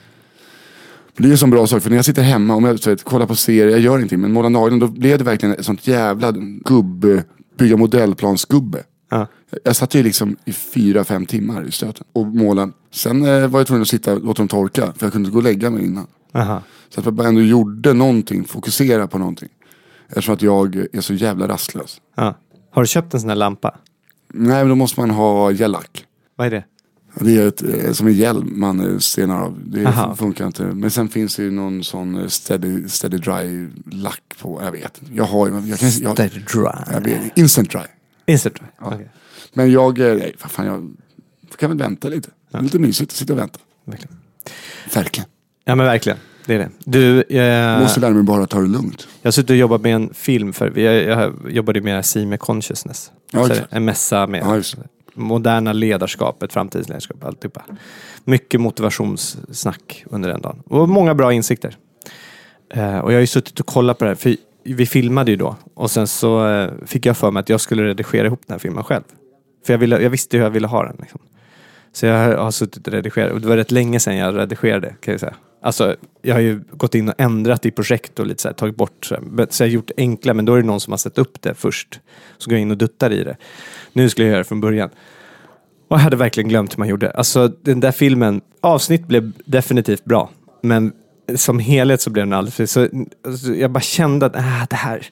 Det är en sån bra sak, för när jag sitter hemma och jag vet, kollar på serier, jag gör ingenting, men måla naglarna, då blev det verkligen ett sånt jävla gubbe, bygga modellplansgubbe. Ja. Jag satt ju liksom i fyra, fem timmar i stöten och måla. Sen eh, var jag tvungen att sitta och låta dem torka, för jag kunde inte gå och lägga mig innan. Aha. Så att jag bara ändå gjorde någonting, fokusera på någonting. Eftersom att jag är så jävla rastlös. Ja. Har du köpt en sån här lampa? Nej, men då måste man ha gellack. Vad är det? Det är ett, som en hjälm man stenar av. Det Aha. funkar inte. Men sen finns det ju någon sån steady, steady dry lack på. Jag vet. Jag har ju... Jag kan, jag, steady dry. Jag vet, instant dry. Instant dry. Ja. Okay. Men jag... Nej, vad fan, jag kan väl vänta lite. Ja. Lite mysigt att sitta och vänta. Verkligen. Verkligen. Ja, men verkligen. Det är det. Du... Jag måste lära mig bara ta det lugnt. Jag har suttit och jobbat med en film för... Jag, jag jobbade med C med Consciousness. Ja, så en mässa med... Ja, moderna ledarskapet, framtidsledarskap, alltihopa. Mycket motivationssnack under den dagen. Och många bra insikter. Uh, och jag har ju suttit och kollat på det här. För vi filmade ju då. Och sen så uh, fick jag för mig att jag skulle redigera ihop den här filmen själv. För jag, ville, jag visste hur jag ville ha den. Liksom. Så jag har suttit och redigerat. Och det var rätt länge sedan jag redigerade, kan jag säga. Alltså, jag har ju gått in och ändrat i projekt och lite så här, tagit bort. Så, här, så jag har gjort det enkla, men då är det någon som har sett upp det först. Så går jag in och duttar i det. Nu skulle jag göra det från början. Och jag hade verkligen glömt hur man gjorde. Alltså, den där filmen, avsnitt blev definitivt bra. Men som helhet så blev den alldeles för... Så, så jag bara kände att, äh, det här...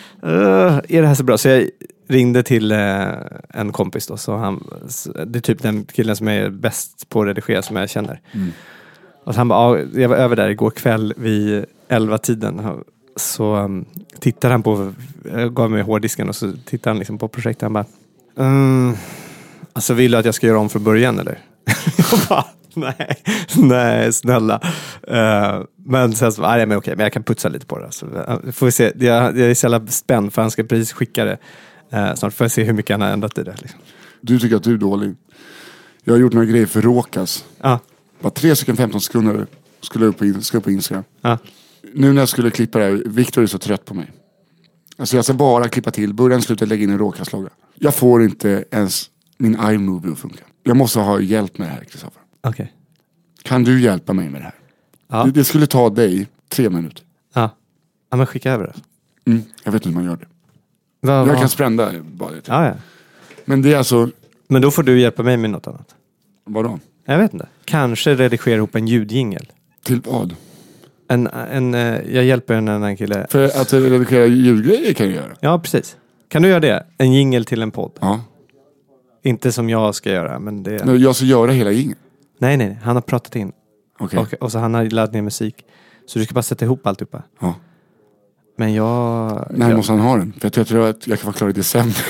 Uh, är det här så bra? Så jag ringde till uh, en kompis då. Så han, det är typ den killen som är bäst på att redigera som jag känner. Mm. Och han bara, ja, jag var över där igår kväll vid elva tiden. Så um, tittade han på, jag gav mig hårddisken och så tittade han liksom på projektet. Han bara, mm, alltså vill du att jag ska göra om från början eller? Jag bara, nej, nej, snälla. Uh, men sen så, nej men okej, men jag kan putsa lite på det. Så, uh, får vi se, jag, jag är så jävla spänd för han ska precis skicka det. Uh, snart får jag se hur mycket han har ändrat i det. Liksom. Du tycker att du är dålig. Jag har gjort några grejer för Råkas. Ja. Uh. Bara tre stycken femton sekunder skulle upp på, ska upp på Instagram. Ja. Nu när jag skulle klippa det här, Victor är så trött på mig. Alltså jag ska bara klippa till, början, slutet, lägga in en råkaslogga. Jag får inte ens min iMovie att funka. Jag måste ha hjälp med det här, Kristoffer. Okej. Okay. Kan du hjälpa mig med det här? Ja. Det, det skulle ta dig tre minuter. Ja. Ja, men skicka över det. Mm, jag vet inte hur man gör det. Va, jag va? kan sprända bara det. Ja, ja. Men det är alltså... Men då får du hjälpa mig med något annat. Vadå? Jag vet inte. Kanske redigera ihop en ljudjingel. Till vad? En, en, jag hjälper en annan kille. För att redigera ljudgrejer kan jag göra. Ja, precis. Kan du göra det? En jingel till en podd. Ja. Inte som jag ska göra, men det... Nej, jag ska göra hela jingeln. Nej, nej. Han har pratat in. Okej. Okay. Och, och så han har laddat ner musik. Så du ska bara sätta ihop alltihopa. Ja. Men jag... Nej, jag... måste han ha den? För jag tror att jag kan vara klar i december.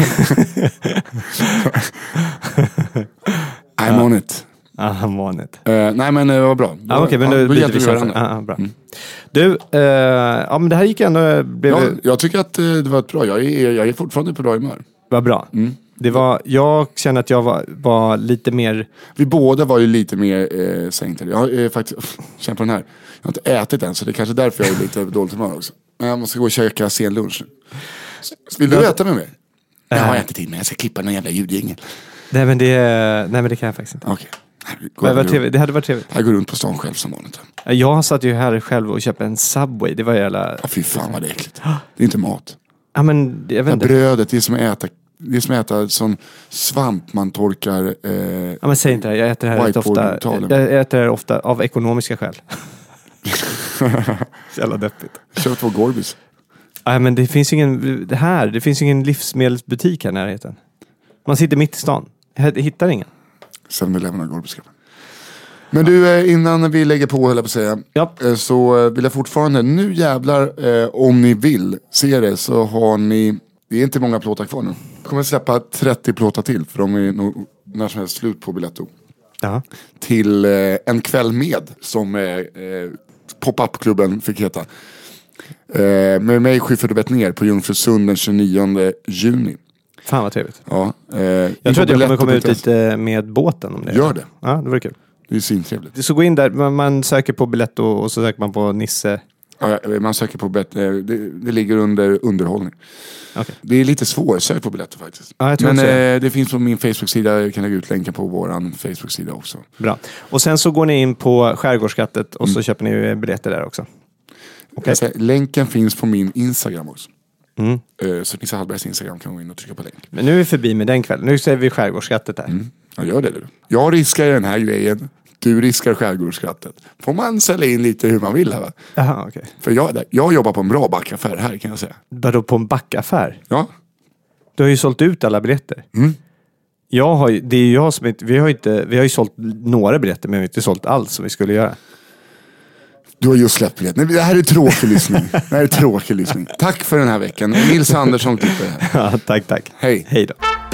I'm on it. Ah, I'm on it. Uh, nej men det var bra. Ah, Okej, okay, men ja, nu då hjälper vi varandra. Ah, ah, bra. Mm. Du, uh, ja men det här gick ändå... Blev ja, det... Jag tycker att uh, det var ett bra. Jag är, jag är fortfarande på bra humör. Vad bra. Mm. Det var, jag känner att jag var, var lite mer... Vi båda var ju lite mer eh, sänkta. Jag har eh, faktiskt... Känn på den här. Jag har inte ätit än, så det är kanske därför jag är lite dåligt humör också. Men jag måste gå och käka sen lunch. Vill du äta med mig? Jag har ätit in, men jag ska klippa någon jävla ljudjingel. Nej men det, nej, men det kan jag faktiskt inte. Okej. Okay. Det, trevligt. Det hade varit trevligt. Jag går runt på stan själv som vanligt. Jag satt ju här själv och köpte en Subway. Det var jävla... Ja, fy fan vad det är äckligt. Det är inte mat. Ja, men jag vet inte. Brödet, det är som att äta... Det är som att äta sån svamp man torkar... Eh, ja, men säg inte det. Jag äter det här rätt ofta. Jag äter det här ofta av ekonomiska skäl. Jävla deppigt. Köp två Gorbis. Ja, men det finns ju ingen... Det här, det finns ju ingen livsmedelsbutik här i närheten. Man sitter mitt i stan. Jag hittar ingen. seven eleven går på skräppen. Men du, innan vi lägger på, höll jag på att säga, ja. så vill jag fortfarande, nu jävlar, eh, om ni vill se det, så har ni, det är inte många plåtar kvar nu. Jag kommer släppa trettio plåtar till, för de är nog när som helst slut på Biletto. Ja. Till eh, en kväll med, som eh, eh, pop-up-klubben fick heta. Eh, med mig Schyffert och Bettner på Jungfrusund den tjugonionde juni. Fan vad trevligt. Ja, eh, jag tror att jag kommer komma ut lite med båten om det. Gör det. Ja, det var kul. Det är syntrevligt. Så gå in där, man, man söker på Biletto och så söker man på Nisse. Ja, man söker på Bettner, det, det ligger under underhållning. Okay. Det är lite svårt sök på Biletto faktiskt. Ja, jag tror Men det. Eh, det finns på min Facebook-sida, jag kan lägga ut länken på våran Facebook-sida också. Bra. Och sen så går ni in på Skärgårdsskattet och mm. så köper ni biljetter där också. Okay. Säga, länken finns på min Instagram också. Mm. Så Nisse Hallbergs Instagram kan gå in och trycka på länk. Men nu är vi förbi med den kvällen. Nu ser vi Skärgårdsskattet här. Mm. Ja, gör det du. Jag riskar den här grejen. Du riskar Skärgårdsskattet. Får man sälja in lite hur man vill här, va? Jaha, okej. Okay. För jag, jag jobbar på en bra backaffär här, kan jag säga. Vadå, på en backaffär? Ja. Du har ju sålt ut alla biljetter. Mm. Jag har ju, det är ju jag som inte, vi har inte, vi har ju sålt några biljetter, men vi har inte sålt allt som vi skulle göra. Du har just släppt biljetter. Det här är tråkig lyssning. Det här är tråkig lyssning. Tack för den här veckan. Nils Andersson klipper här. Ja, tack, tack. Hej. Hej då.